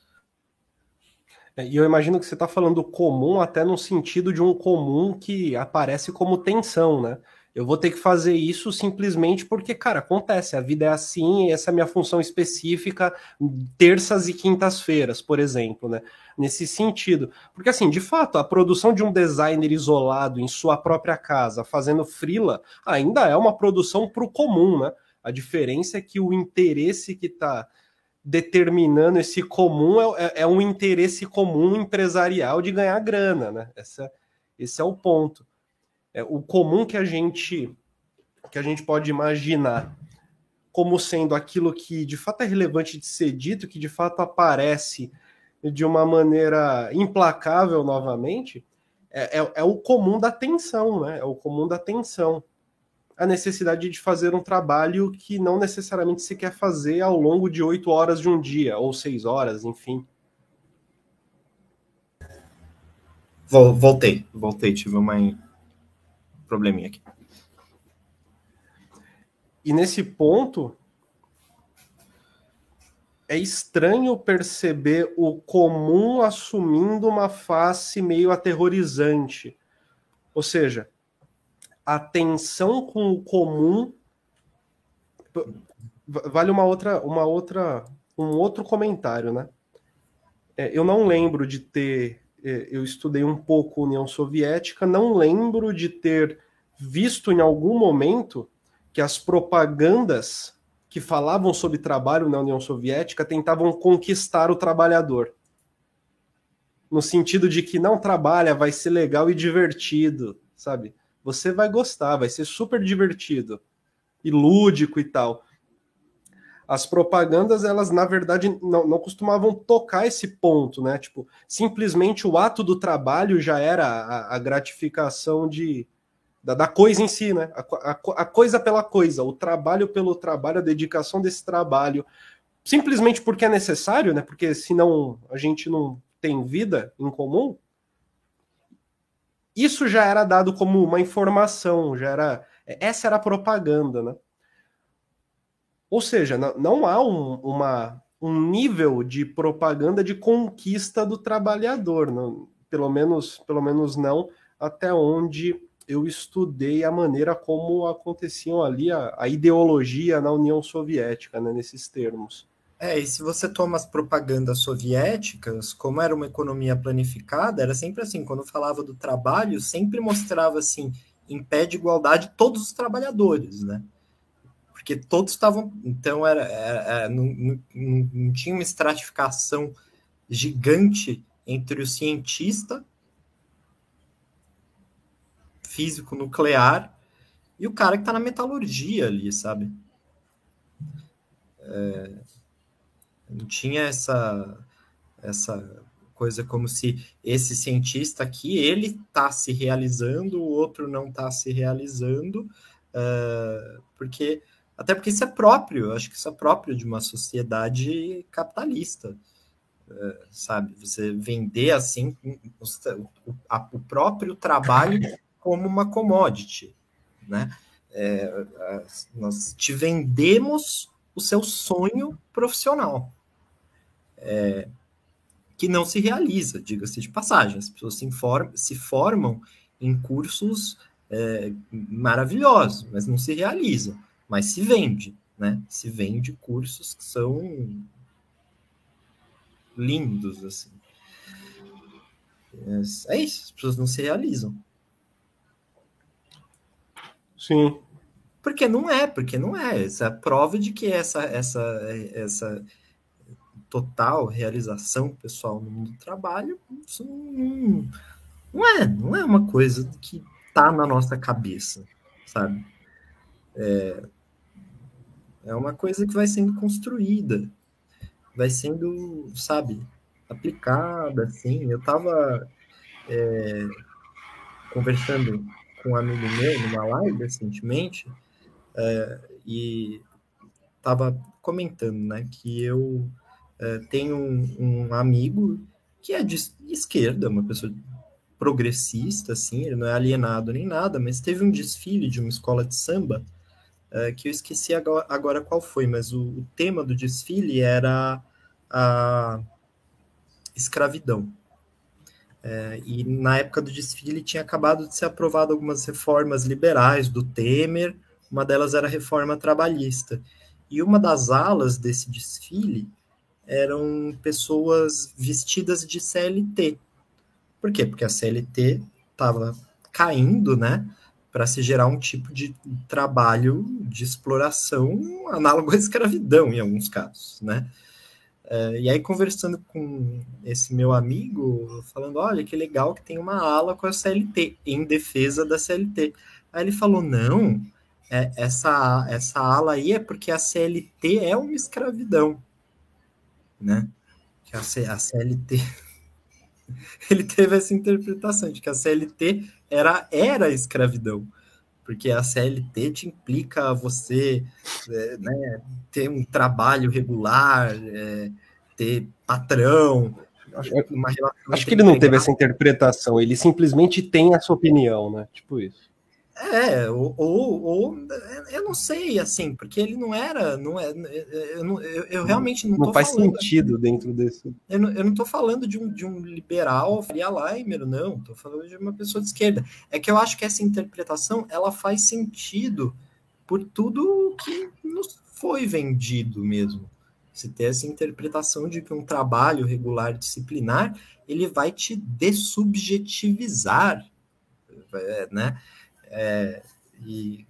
E eu imagino que você está falando comum até no sentido de um comum que aparece como tensão, né? Eu vou ter que fazer isso simplesmente porque, cara, acontece, a vida é assim, e essa é a minha função específica, terças e quintas-feiras, por exemplo, né? Nesse sentido. Porque, assim, de fato, a produção de um designer isolado em sua própria casa, fazendo freela, ainda é uma produção para o comum, né? A diferença é que o interesse que está determinando esse comum é, é um interesse comum empresarial de ganhar grana, né? Essa, esse é o ponto. é, o comum que a gente que a gente pode imaginar como sendo aquilo que de fato é relevante de ser dito, que de fato aparece de uma maneira implacável novamente, é, é, é o comum da tensão, né? É o comum da tensão. A necessidade de fazer um trabalho que não necessariamente se quer fazer ao longo de oito horas de um dia, ou seis horas, enfim. Voltei, voltei, tive um probleminha aqui. E nesse ponto, é estranho perceber o comum assumindo uma face meio aterrorizante. Ou seja, a tensão com o comum vale uma outra, uma outra, um outro comentário, né? É, eu não lembro de ter, é, eu estudei um pouco União Soviética, não lembro de ter visto em algum momento que as propagandas que falavam sobre trabalho na União Soviética tentavam conquistar o trabalhador. No sentido de que não trabalha, vai ser legal e divertido, sabe? Você vai gostar, vai ser super divertido e lúdico e tal. As propagandas, elas, na verdade, não, não costumavam tocar esse ponto, né? Tipo, simplesmente o ato do trabalho já era a, a gratificação de, da, da coisa em si, né? A, a, a coisa pela coisa, o trabalho pelo trabalho, a dedicação desse trabalho, simplesmente porque é necessário, né? Porque senão a gente não tem vida em comum. Isso já era dado como uma informação, já era, essa era a propaganda, né? Ou seja, não, não há um, uma, um nível de propaganda de conquista do trabalhador, não, pelo menos, pelo menos não até onde eu estudei a maneira como aconteciam ali a, a ideologia na União Soviética, né, nesses termos. É, e se você toma as propagandas soviéticas, como era uma economia planificada, era sempre assim, quando falava do trabalho, sempre mostrava assim, em pé de igualdade todos os trabalhadores, né? Porque todos estavam, então era, era, era não, não, não tinha uma estratificação gigante entre o cientista físico nuclear e o cara que está na metalurgia ali, sabe? É, não tinha essa, essa coisa como se esse cientista aqui, ele está se realizando, o outro não está se realizando, uh, porque até porque isso é próprio, acho que isso é próprio de uma sociedade capitalista, uh, sabe? Você vender assim o, a, o próprio trabalho como uma commodity, né? É, nós te vendemos o seu sonho profissional, é, que não se realiza, diga-se de passagem. As pessoas se, inform, se formam em cursos é, maravilhosos, mas não se realizam. Mas se vende, né? Se vende cursos que são lindos, assim. É isso, as pessoas não se realizam. Sim. Porque não é, porque não é. Essa é a prova de que essa, essa, essa total realização pessoal no mundo do trabalho isso não, não é, não é uma coisa que tá na nossa cabeça, sabe? É, é uma coisa que vai sendo construída, vai sendo, sabe, aplicada, assim. Eu tava é, conversando com um amigo meu numa live recentemente, é, e tava comentando, né, que eu é, tenho um, um amigo que é de esquerda, uma pessoa progressista, assim, ele não é alienado nem nada, mas teve um desfile de uma escola de samba é, que eu esqueci agora, agora qual foi, mas o, o tema do desfile era a escravidão. É, e na época do desfile tinha acabado de ser aprovado algumas reformas liberais do Temer, uma delas era a reforma trabalhista. E uma das alas desse desfile eram pessoas vestidas de C L T. Por quê? Porque a C L T estava caindo, né, para se gerar um tipo de trabalho de exploração análogo à escravidão, em alguns casos, né? É, e aí, conversando com esse meu amigo, falando, olha, que legal que tem uma ala com a C L T, em defesa da C L T. Aí ele falou, não, é, essa, essa ala aí é porque a C L T é uma escravidão, né? Que a, C, a C L T... Ele teve essa interpretação de que a C L T era, era escravidão, porque a C L T te implica você é, né, ter um trabalho regular, é, ter patrão, Acho, uma relação acho que entre ele não teve empregado. essa interpretação, ele simplesmente tem essa opinião, né? Tipo isso. É, ou, ou, ou eu não sei, assim, porque ele não era, não é, eu, não, eu, eu realmente não Não estou faz falando, sentido dentro desse. eu não, eu não tô falando de um, de um liberal, Faria Limer, não, estou falando de uma pessoa de esquerda. É que eu acho que essa interpretação, ela faz sentido por tudo que nos foi vendido mesmo. Você ter essa interpretação de que um trabalho regular disciplinar, ele vai te dessubjetivizar, né? É, e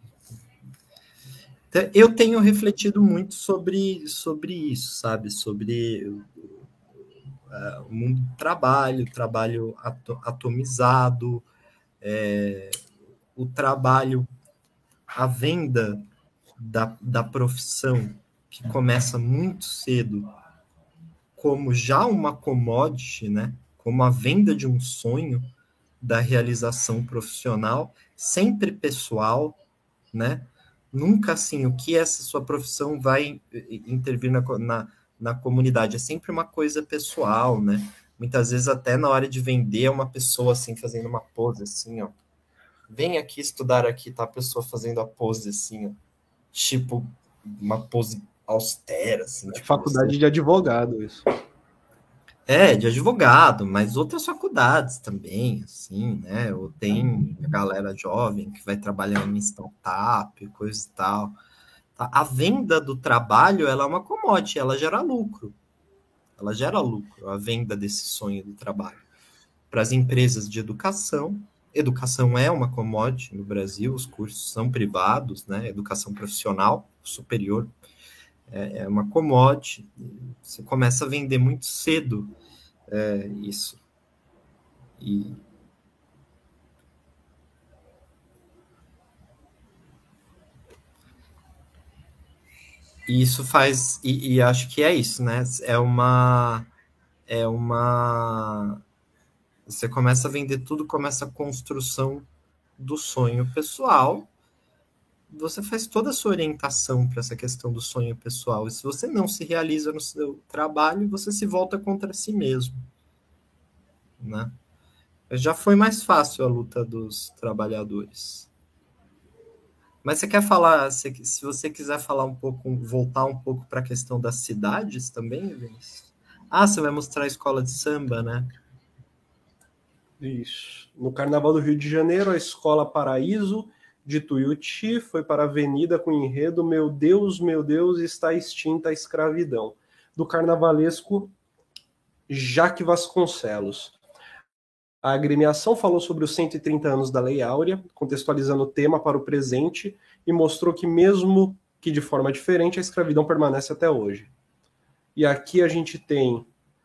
eu tenho refletido muito sobre, sobre isso, sabe? Sobre uh, o mundo do trabalho, trabalho atomizado, é, o trabalho, a venda da, da profissão que começa muito cedo como já uma commodity, né? Como a venda de um sonho da realização profissional, sempre pessoal, né? Nunca assim, o que essa sua profissão vai intervir na, na, na comunidade. É sempre uma coisa pessoal, né? Muitas vezes até na hora de vender é uma pessoa assim, fazendo uma pose assim, ó. Vem aqui estudar aqui, tá? A pessoa fazendo a pose assim, ó. Tipo, uma pose austera, assim. É Tipo, faculdade você... de advogado, isso. É, de advogado, mas outras faculdades também, assim, né? Ou tem a galera jovem que vai trabalhar em startup, coisa e tal. A venda do trabalho, ela é uma commodity, ela gera lucro. Ela gera lucro, a venda desse sonho do trabalho. Para as empresas de educação, educação é uma commodity no Brasil, os cursos são privados, né? Educação profissional superior é, é uma commodity. Você começa a vender muito cedo é, isso. E E isso faz, e, e acho que é isso, né? É uma, é uma, você começa a vender tudo, começa a construção do sonho pessoal, você faz toda a sua orientação para essa questão do sonho pessoal, e se você não se realiza no seu trabalho, você se volta contra si mesmo, né? Já foi mais fácil a luta dos trabalhadores. Mas você quer falar, se, se você quiser falar um pouco, voltar um pouco para a questão das cidades também, Vinícius? Ah, você vai mostrar a escola de samba, né? Isso. No Carnaval do Rio de Janeiro, a Escola Paraíso de Tuiuti foi para a avenida com o enredo Meu Deus, meu Deus, está extinta a escravidão, do carnavalesco Jaque Vasconcelos. A agremiação falou sobre os cento e trinta anos da Lei Áurea, contextualizando o tema para o presente e mostrou que, mesmo que de forma diferente, a escravidão permanece até hoje. E aqui a gente tem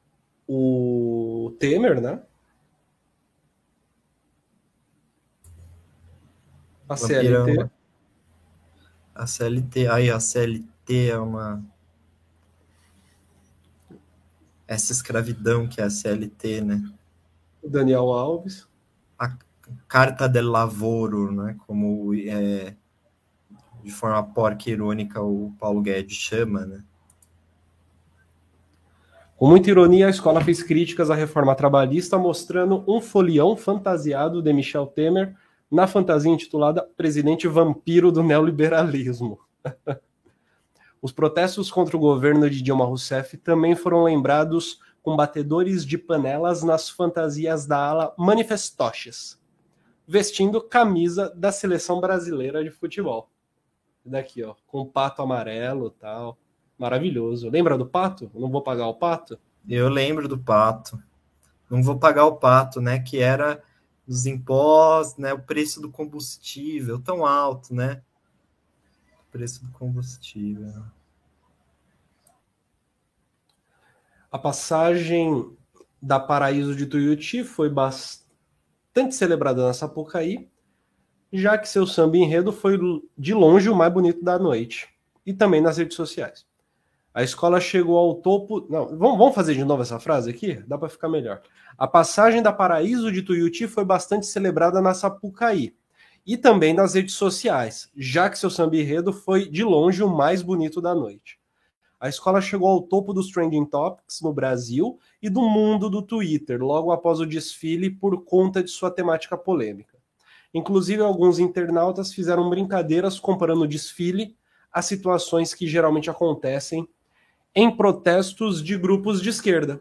o Temer, né? A C L T. A C L T, aí a C L T é uma... Essa escravidão que é a C L T, né? O Daniel Alves. A Carta del Lavoro, né? Como é, de forma porca e irônica o Paulo Guedes chama, né? Com muita ironia, a escola fez críticas à reforma trabalhista, mostrando um folião fantasiado de Michel Temer na fantasia intitulada Presidente Vampiro do Neoliberalismo. Os protestos contra o governo de Dilma Rousseff também foram lembrados com batedores de panelas nas fantasias da ala manifestoches, vestindo camisa da seleção brasileira de futebol. Daqui, ó, com o pato amarelo e tal. Maravilhoso. Lembra do pato? Eu não vou pagar o pato? Eu lembro do pato. Não vou pagar o pato, né? Que era os impostos, né? O preço do combustível tão alto, né? O preço do combustível. A passagem da Paraíso de Tuiuti foi bastante celebrada na Sapucaí, já que seu samba enredo foi de longe o mais bonito da noite, e também nas redes sociais. A escola chegou ao topo... Não, vamos fazer de novo essa frase aqui? Dá para ficar melhor. A passagem da Paraíso de Tuiuti foi bastante celebrada na Sapucaí, e também nas redes sociais, já que seu samba enredo foi de longe o mais bonito da noite. A escola chegou ao topo dos trending topics no Brasil e do mundo do Twitter, logo após o desfile por conta de sua temática polêmica. Inclusive, alguns internautas fizeram brincadeiras comparando o desfile a situações que geralmente acontecem em protestos de grupos de esquerda.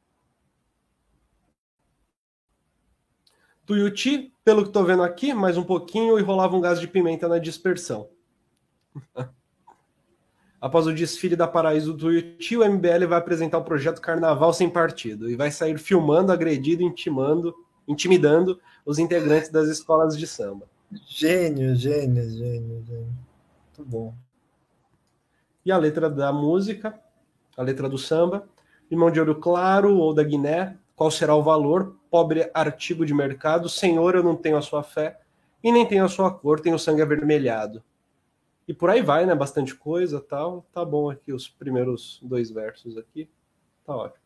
Tuiuti, pelo que estou vendo aqui, mais um pouquinho e rolava um gás de pimenta na dispersão. Após o desfile da Paraíso do Tuiuti, o M B L vai apresentar o projeto Carnaval Sem Partido e vai sair filmando, agredindo, intimando, intimidando os integrantes das escolas de samba. Gênio, gênio, gênio, gênio. Muito bom. E a letra da música, a letra do samba, limão de ouro claro ou da Guiné, qual será o valor? Pobre artigo de mercado, Senhor, eu não tenho a sua fé, e nem tenho a sua cor, tenho sangue avermelhado. E por aí vai, né? Bastante coisa, tal. Tá bom aqui os primeiros dois versos aqui. Tá ótimo.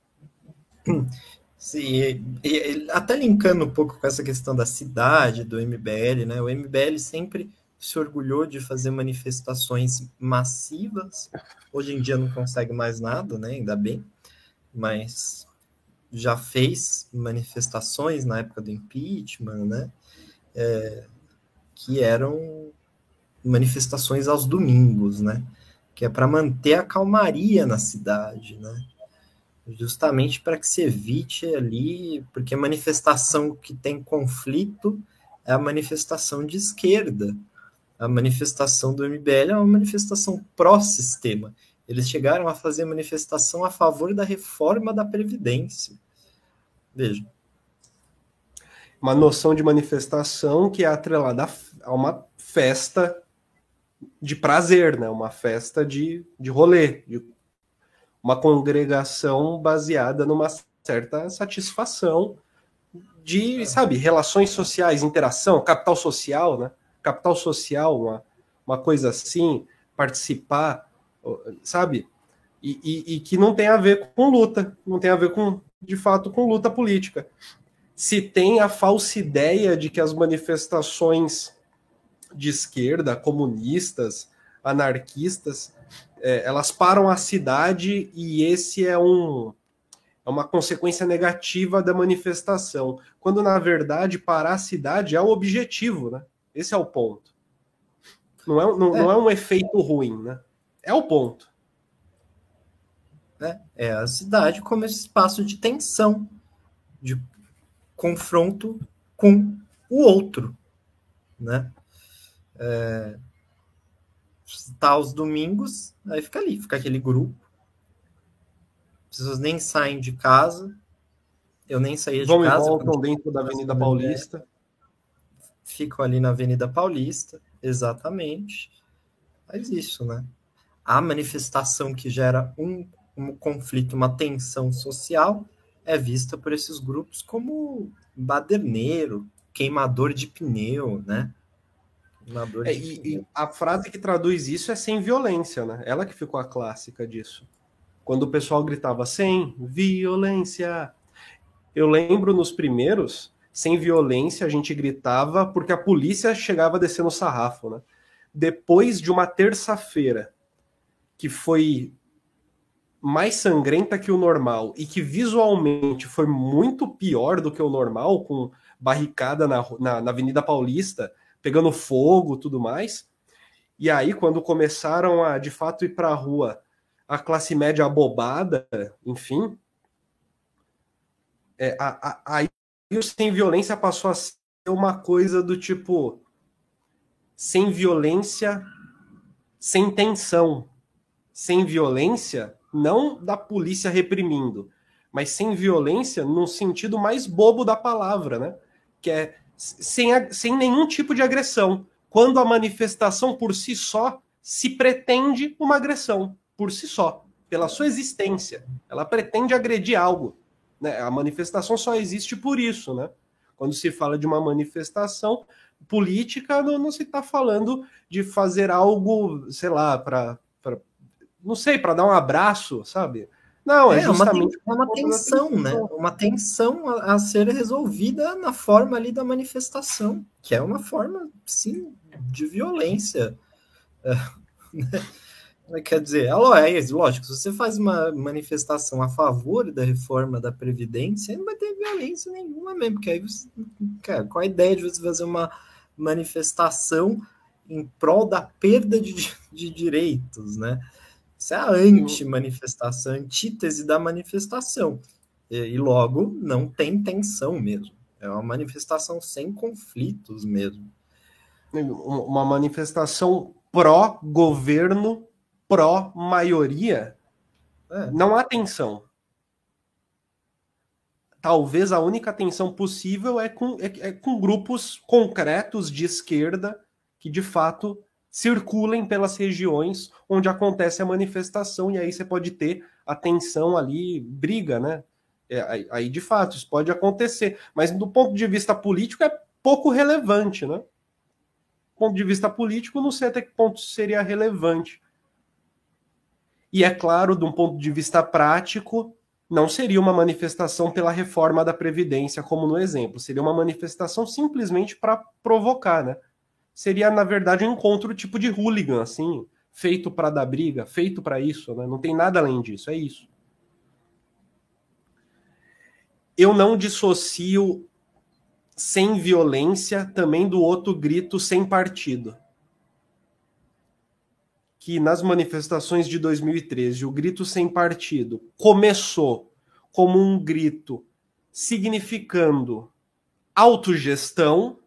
Sim, e, e, até linkando um pouco com essa questão da cidade, do M B L, né? O M B L sempre se orgulhou de fazer manifestações massivas. Hoje em dia não consegue mais nada, né? Ainda bem. Mas já fez manifestações na época do impeachment, né? É, que eram manifestações aos domingos, né? Que é para manter a calmaria na cidade, né? Justamente para que se evite ali, porque a manifestação que tem conflito é a manifestação de esquerda. A manifestação do M B L é uma manifestação pró-sistema. Eles chegaram a fazer manifestação a favor da reforma da Previdência. Veja. Uma noção de manifestação que é atrelada a uma festa de prazer, né? Uma festa de, de rolê, de uma congregação baseada numa certa satisfação de, sabe, relações sociais, interação, capital social, né? Capital social, uma, uma coisa assim, participar, sabe? E, e, e que não tem a ver com luta, não tem a ver com, de fato, com luta política. Se tem a falsa ideia de que as manifestações de esquerda, comunistas, anarquistas, é, elas param a cidade e esse é, um, é uma consequência negativa da manifestação, quando na verdade parar a cidade é o objetivo, né? Esse é o ponto. Não é, não, é. não é um efeito ruim, né? É o ponto. É, é a cidade como esse espaço de tensão, de confronto com o outro, né? É, tá aos domingos, aí fica ali, fica aquele grupo. As pessoas nem saem de casa. Eu nem saía de Vão casa. Vão e voltam dentro da Avenida Paulista. Ficam ali na Avenida Paulista, exatamente. Mas isso, né? A manifestação que gera um, um conflito, uma tensão social, é vista por esses grupos como baderneiro, queimador de pneu, né? É, e, e a frase que traduz isso é sem violência, né? Ela que ficou a clássica disso. Quando o pessoal gritava sem violência. Eu lembro nos primeiros, sem violência, a gente gritava porque a polícia chegava descendo o sarrafo, né? Depois de uma terça-feira que foi mais sangrenta que o normal e que visualmente foi muito pior do que o normal, com barricada na, na, na Avenida Paulista, pegando fogo, tudo mais. E aí, quando começaram a, de fato, ir para a rua, a classe média abobada, enfim, é, a, a, aí o sem violência passou a ser uma coisa do tipo sem violência, sem tensão. Sem violência, não da polícia reprimindo, mas sem violência no sentido mais bobo da palavra, né? Que é sem, sem nenhum tipo de agressão, quando a manifestação por si só se pretende uma agressão, por si só. pela sua existência. Ela pretende agredir algo, né? A manifestação só existe por isso, né? Quando se fala de uma manifestação política, não, não se está falando de fazer algo, sei lá, para, não sei, para dar um abraço, sabe? Não, é, É uma, justamente é uma tensão, né? Uma tensão a, a ser resolvida na forma ali da manifestação, que é uma forma, sim, de violência. É, quer dizer, é lógico, se você faz uma manifestação a favor da reforma da Previdência, não vai ter violência nenhuma mesmo, porque aí você, cara, qual a ideia de você fazer uma manifestação em prol da perda de, de direitos, né? Isso é a anti-manifestação, a antítese da manifestação. E, e logo, não tem tensão mesmo. É uma manifestação sem conflitos mesmo. Uma manifestação pró-governo, pró-maioria, é. Não há tensão. Talvez a única tensão possível é com, é, é com grupos concretos de esquerda que, de fato, circulem pelas regiões onde acontece a manifestação, e aí você pode ter a tensão ali, briga, né? É, aí, aí, de fato, isso pode acontecer. Mas, do ponto de vista político, é pouco relevante, né? Do ponto de vista político, não sei até que ponto seria relevante. E, é claro, de um ponto de vista prático, não seria uma manifestação pela reforma da Previdência, como no exemplo. Seria uma manifestação simplesmente para provocar, né? Seria, na verdade, um encontro tipo de hooligan, assim, feito para dar briga, feito para isso, né? Não tem nada além disso, é isso. Eu não dissocio sem violência também do outro grito sem partido. Que nas manifestações de dois mil e treze, o grito sem partido começou como um grito significando autogestão,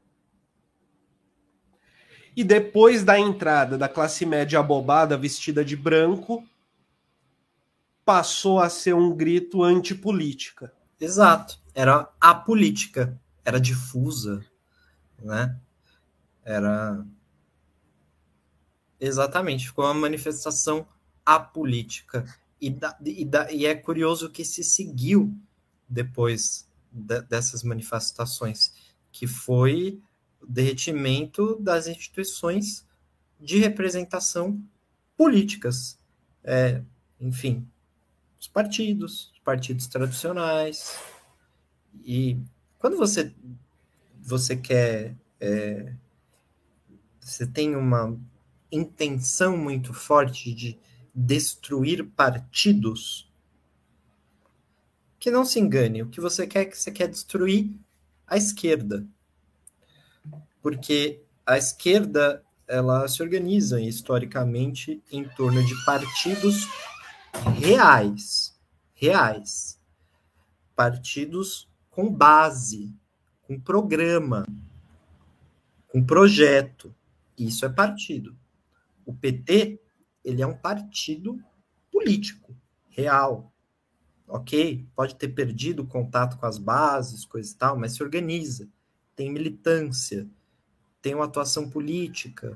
e depois da entrada da classe média abobada vestida de branco, passou a ser um grito antipolítica. Exato. Era apolítica. Era difusa, né? Era... Exatamente. Ficou uma manifestação apolítica. E, da, e, da, e é curioso que se seguiu depois de, dessas manifestações, que foi o derretimento das instituições de representação políticas. É, enfim, os partidos, os partidos tradicionais. E quando você, você quer... É, você tem uma intenção muito forte de destruir partidos, que não se engane, o que você quer é que você quer destruir a esquerda. Porque a esquerda, ela se organiza historicamente em torno de partidos reais, reais. Partidos com base, com programa, com projeto. Isso é partido. O P T, ele é um partido político, real. Ok? Pode ter perdido o contato com as bases, coisa e tal, mas se organiza. Tem militância, tem uma atuação política.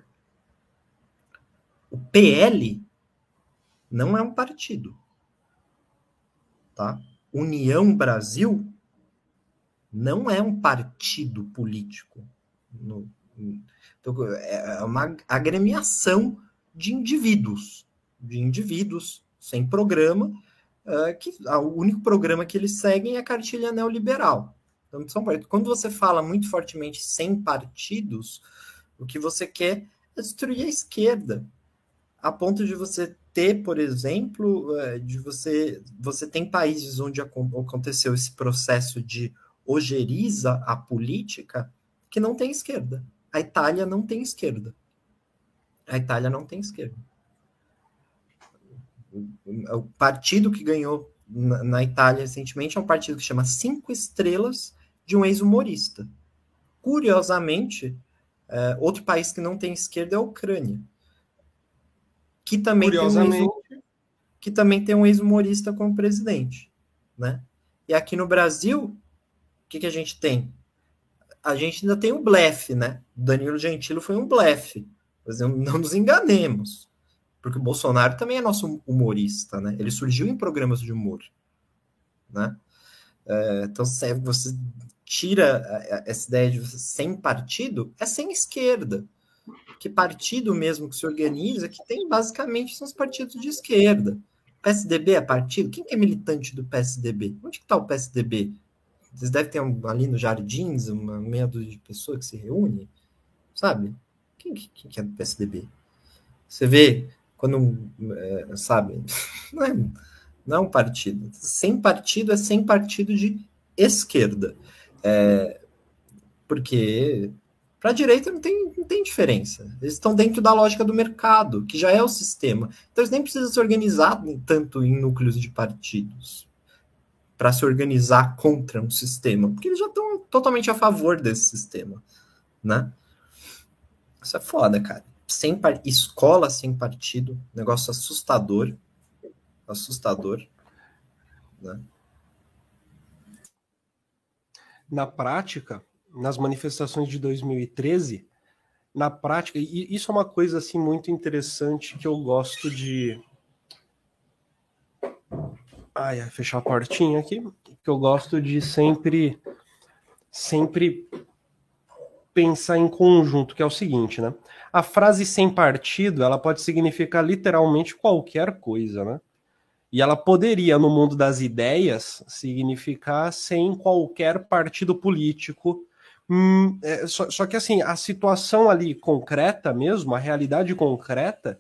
O P L não é um partido. Tá? União Brasil não é um partido político. No, então, é uma agremiação de indivíduos, de indivíduos sem programa, uh, que o único programa que eles seguem é a cartilha neoliberal. Então, são, quando você fala muito fortemente sem partidos, o que você quer é destruir a esquerda, a ponto de você ter, por exemplo, uh, de você, você tem países onde aconteceu esse processo de ojeriza a política que não tem esquerda. A Itália não tem esquerda. A Itália não tem esquerda. O partido que ganhou na, na Itália recentemente é um partido que chama Cinco Estrelas, de um ex-humorista. Curiosamente, é, outro país que não tem esquerda é a Ucrânia. Que também Curiosamente. tem um ex, que também tem um ex-humorista como presidente. Né? E aqui no Brasil, o que, que a gente tem? A gente ainda tem o blefe, né? Danilo Gentili foi um blefe. Não nos enganemos. Porque o Bolsonaro também é nosso humorista, né? Ele surgiu em programas de humor, né? É, então, se você tira essa ideia de você sem partido, é sem esquerda. Porque partido mesmo que se organiza, que tem basicamente são os partidos de esquerda. P S D B é partido? Quem que é militante do P S D B? Onde que está o P S D B? Vocês devem ter um, ali nos Jardins uma meia dúzia de pessoas que se reúne, sabe? Quem, quem que é do P S D B? Você vê quando, é, sabe? Não é, não é um partido. Sem partido é sem partido de esquerda. É, porque para a direita não tem, não tem diferença. Eles estão dentro da lógica do mercado, que já é o sistema. Então eles nem precisam se organizar tanto em núcleos de partidos para se organizar contra um sistema, porque eles já estão totalmente a favor desse sistema, né? Isso é foda, cara. Sem par... Escola sem partido, negócio assustador, assustador, né? Na prática, nas manifestações de dois mil e treze, na prática, e isso é uma coisa assim muito interessante que eu gosto de... Ai, fechar a portinha aqui, que eu gosto de sempre, sempre pensar em conjunto, que é o seguinte, né? A frase sem partido, ela pode significar literalmente qualquer coisa, né? E ela poderia, no mundo das ideias, significar sem qualquer partido político. Hum, é, só, só que, assim, a situação ali concreta mesmo, a realidade concreta,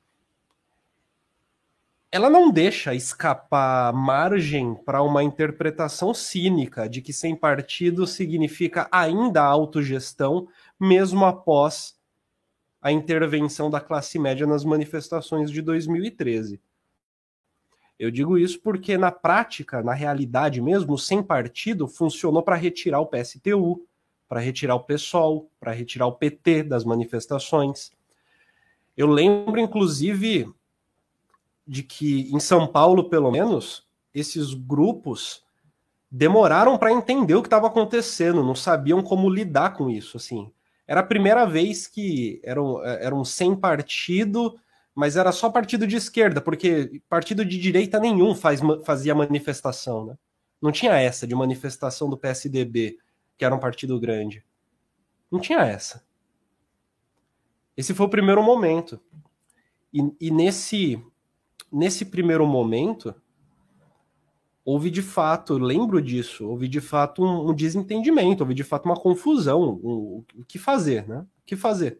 ela não deixa escapar margem para uma interpretação cínica de que sem partido significa ainda autogestão, mesmo após a intervenção da classe média nas manifestações de dois mil e treze. Eu digo isso porque, na prática, na realidade mesmo, sem partido funcionou para retirar o P S T U, para retirar o PSOL, para retirar o P T das manifestações. Eu lembro, inclusive, de que em São Paulo, pelo menos, esses grupos demoraram para entender o que estava acontecendo, não sabiam como lidar com isso. Assim. Era a primeira vez que eram, eram sem partido, mas era só partido de esquerda, porque partido de direita nenhum faz, fazia manifestação. Né? Não tinha essa de manifestação do P S D B, que era um partido grande. Não tinha essa. Esse foi o primeiro momento. E, e nesse... Nesse primeiro momento, houve de fato, lembro disso, houve de fato um, um desentendimento, houve de fato uma confusão, um, o que fazer, né? O que fazer?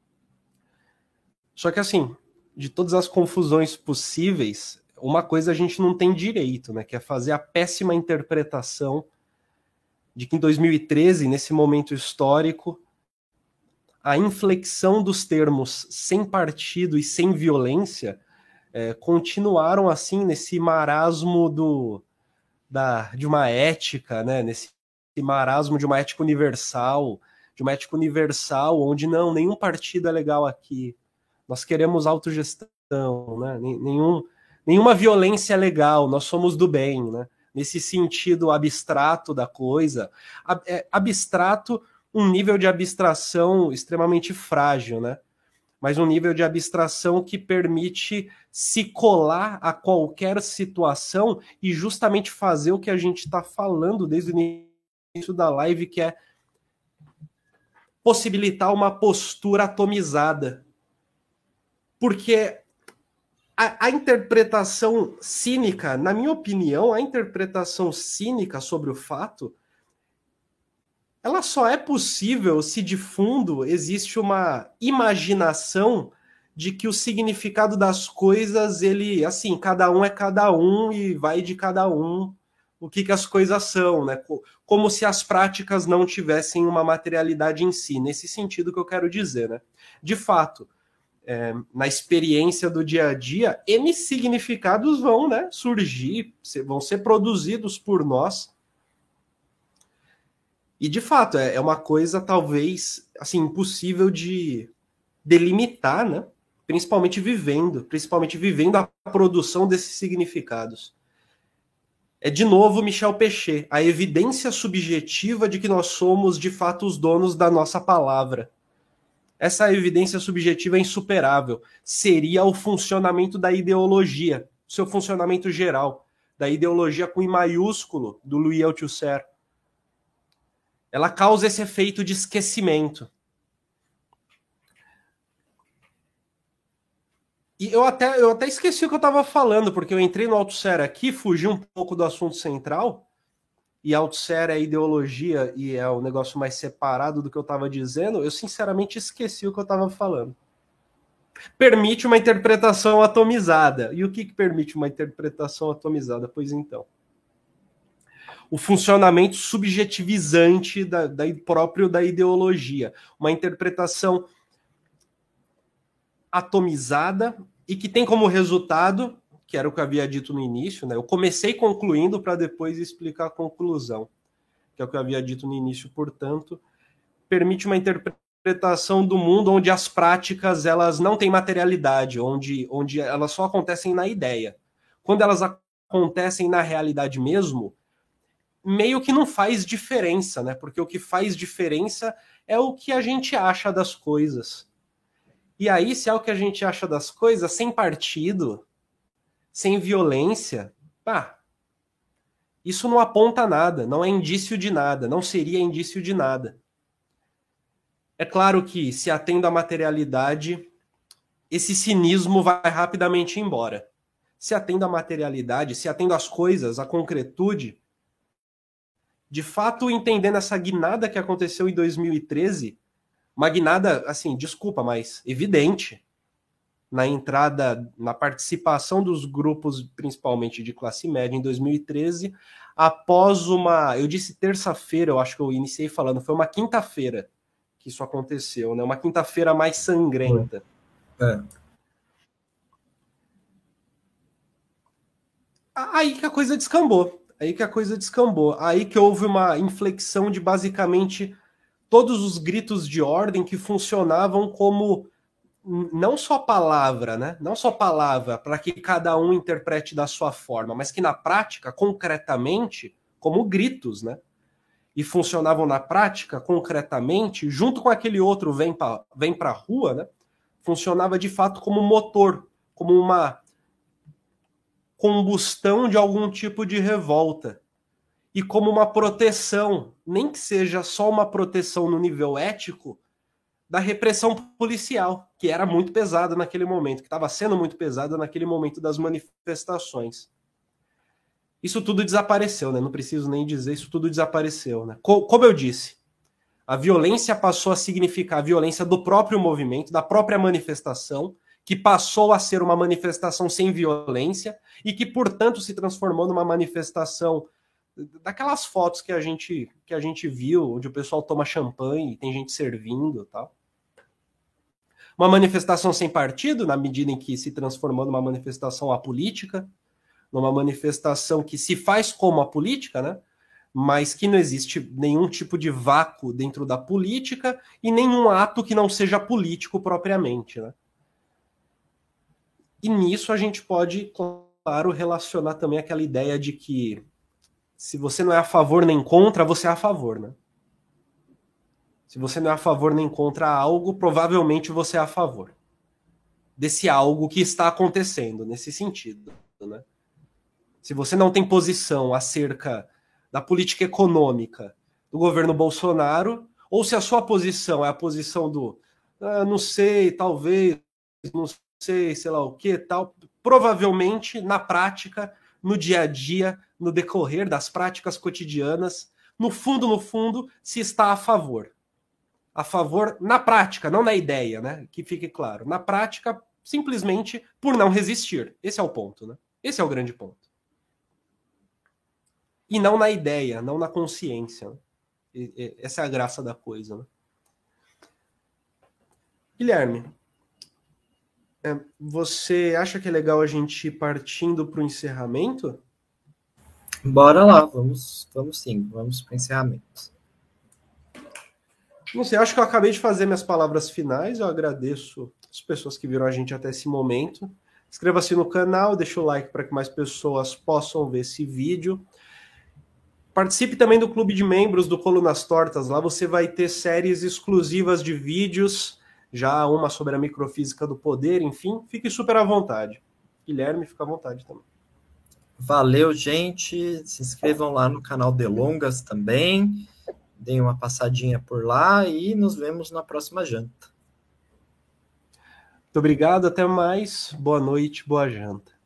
Só que assim, de todas as confusões possíveis, uma coisa a gente não tem direito, né? Que é fazer a péssima interpretação de que em dois mil e treze, nesse momento histórico, a inflexão dos termos sem partido e sem violência É, continuaram assim nesse marasmo do, da, de uma ética, né? Nesse marasmo de uma ética universal, de uma ética universal onde não, nenhum partido é legal aqui, nós queremos autogestão, né? Nenhum, nenhuma violência é legal, nós somos do bem, né? Nesse sentido abstrato da coisa, ab, é, abstrato, um nível de abstração extremamente frágil, né? Mas um nível de abstração que permite se colar a qualquer situação e justamente fazer o que a gente está falando desde o início da live, que é possibilitar uma postura atomizada. Porque a, a interpretação cínica, na minha opinião, a interpretação cínica sobre o fato, ela só é possível se de fundo existe uma imaginação de que o significado das coisas, ele, assim, cada um é cada um e vai de cada um o que, que as coisas são, né? Como se as práticas não tivessem uma materialidade em si, nesse sentido que eu quero dizer, né? De fato, é, na experiência do dia a dia, N significados vão, né, surgir, vão ser produzidos por nós. E, de fato, é uma coisa, talvez, assim, impossível de delimitar, né? Principalmente vivendo, principalmente vivendo a produção desses significados. É, de novo, Michel Pechet, a evidência subjetiva de que nós somos, de fato, os donos da nossa palavra. essa evidência subjetiva é insuperável. Seria o funcionamento da ideologia, seu funcionamento geral, da ideologia com I maiúsculo, do Louis Althusser. Ela causa esse efeito de esquecimento. E eu até, eu até esqueci o que eu estava falando, porque eu entrei no Althusser aqui, fugi um pouco do assunto central, e Althusser é ideologia e é o negócio mais separado do que eu estava dizendo, eu sinceramente esqueci o que eu estava falando. Permite uma interpretação atomizada. E o que, que permite uma interpretação atomizada? Pois então. O funcionamento subjetivizante da, da, próprio da ideologia. Uma interpretação atomizada e que tem como resultado, que era o que eu havia dito no início, né? Eu comecei concluindo para depois explicar a conclusão, que é o que eu havia dito no início, portanto, permite uma interpretação do mundo onde as práticas elas não têm materialidade, onde, onde elas só acontecem na ideia. Quando elas acontecem na realidade mesmo, meio que não faz diferença, né? Porque o que faz diferença é o que a gente acha das coisas. E aí, se é o que a gente acha das coisas, sem partido, sem violência, pá, isso não aponta nada, não é indício de nada, não seria indício de nada. É claro que, se atendo à materialidade, esse cinismo vai rapidamente embora. Se atendo à materialidade, se atendo às coisas, à concretude, de fato, entendendo essa guinada que aconteceu em dois mil e treze, uma guinada, assim, desculpa, mas evidente, na entrada, na participação dos grupos, principalmente de classe média, em dois mil e treze, após uma, eu disse terça-feira, eu acho que eu iniciei falando, foi uma quinta-feira que isso aconteceu, né? Uma quinta-feira mais sangrenta. É. Aí que a coisa descambou, aí que a coisa descambou, aí que houve uma inflexão de basicamente todos os gritos de ordem que funcionavam como não só palavra, né? Não só palavra para que cada um interprete da sua forma, mas que na prática, concretamente, como gritos, né? E funcionavam na prática, concretamente, junto com aquele outro vem para vem para a rua, né? Funcionava de fato como motor, como uma combustão de algum tipo de revolta. E como uma proteção, nem que seja só uma proteção no nível ético, da repressão policial, que era muito pesada naquele momento, que estava sendo muito pesada naquele momento das manifestações. Isso tudo desapareceu, né? Não preciso nem dizer, isso tudo desapareceu, né? Como eu disse, a violência passou a significar a violência do próprio movimento, da própria manifestação, que passou a ser uma manifestação sem violência e que, portanto, se transformou numa manifestação daquelas fotos que a gente que a gente viu, onde o pessoal toma champanhe, tem gente servindo, tal. Uma manifestação sem partido, na medida em que se transformou numa manifestação apolítica, numa manifestação que se faz como a política, né? Mas que não existe nenhum tipo de vácuo dentro da política e nenhum ato que não seja político propriamente, né? E nisso a gente pode, claro, relacionar também aquela ideia de que se você não é a favor nem contra, você é a favor, né? Se você não é a favor nem contra algo, provavelmente você é a favor desse algo que está acontecendo, nesse sentido, né? Se você não tem posição acerca da política econômica do governo Bolsonaro, ou se a sua posição é a posição do ah, não sei, talvez, não sei, sei lá o que, tal, provavelmente, na prática, no dia a dia, no decorrer das práticas cotidianas, no fundo, no fundo, se está a favor. A favor na prática, não na ideia, né? Que fique claro. Na prática, simplesmente por não resistir. Esse é o ponto, né? Esse é o grande ponto. E não na ideia, não na consciência. Né? E, e, essa é a graça da coisa, né? Guilherme, é, você acha que é legal a gente ir partindo para o encerramento? Bora lá, vamos, vamos sim, vamos para o encerramento. Não sei, acho que eu acabei de fazer minhas palavras finais, eu agradeço as pessoas que viram a gente até esse momento. Inscreva-se no canal, deixa o like para que mais pessoas possam ver esse vídeo. Participe também do clube de membros do Colunas Tortas, lá você vai ter séries exclusivas de vídeos já uma sobre a microfísica do poder, enfim, fique super à vontade. Guilherme, fica à vontade também. Valeu, gente. Se inscrevam lá no canal Delongas também. Deem uma passadinha por lá e nos vemos na próxima janta. Muito obrigado, até mais. Boa noite, boa janta.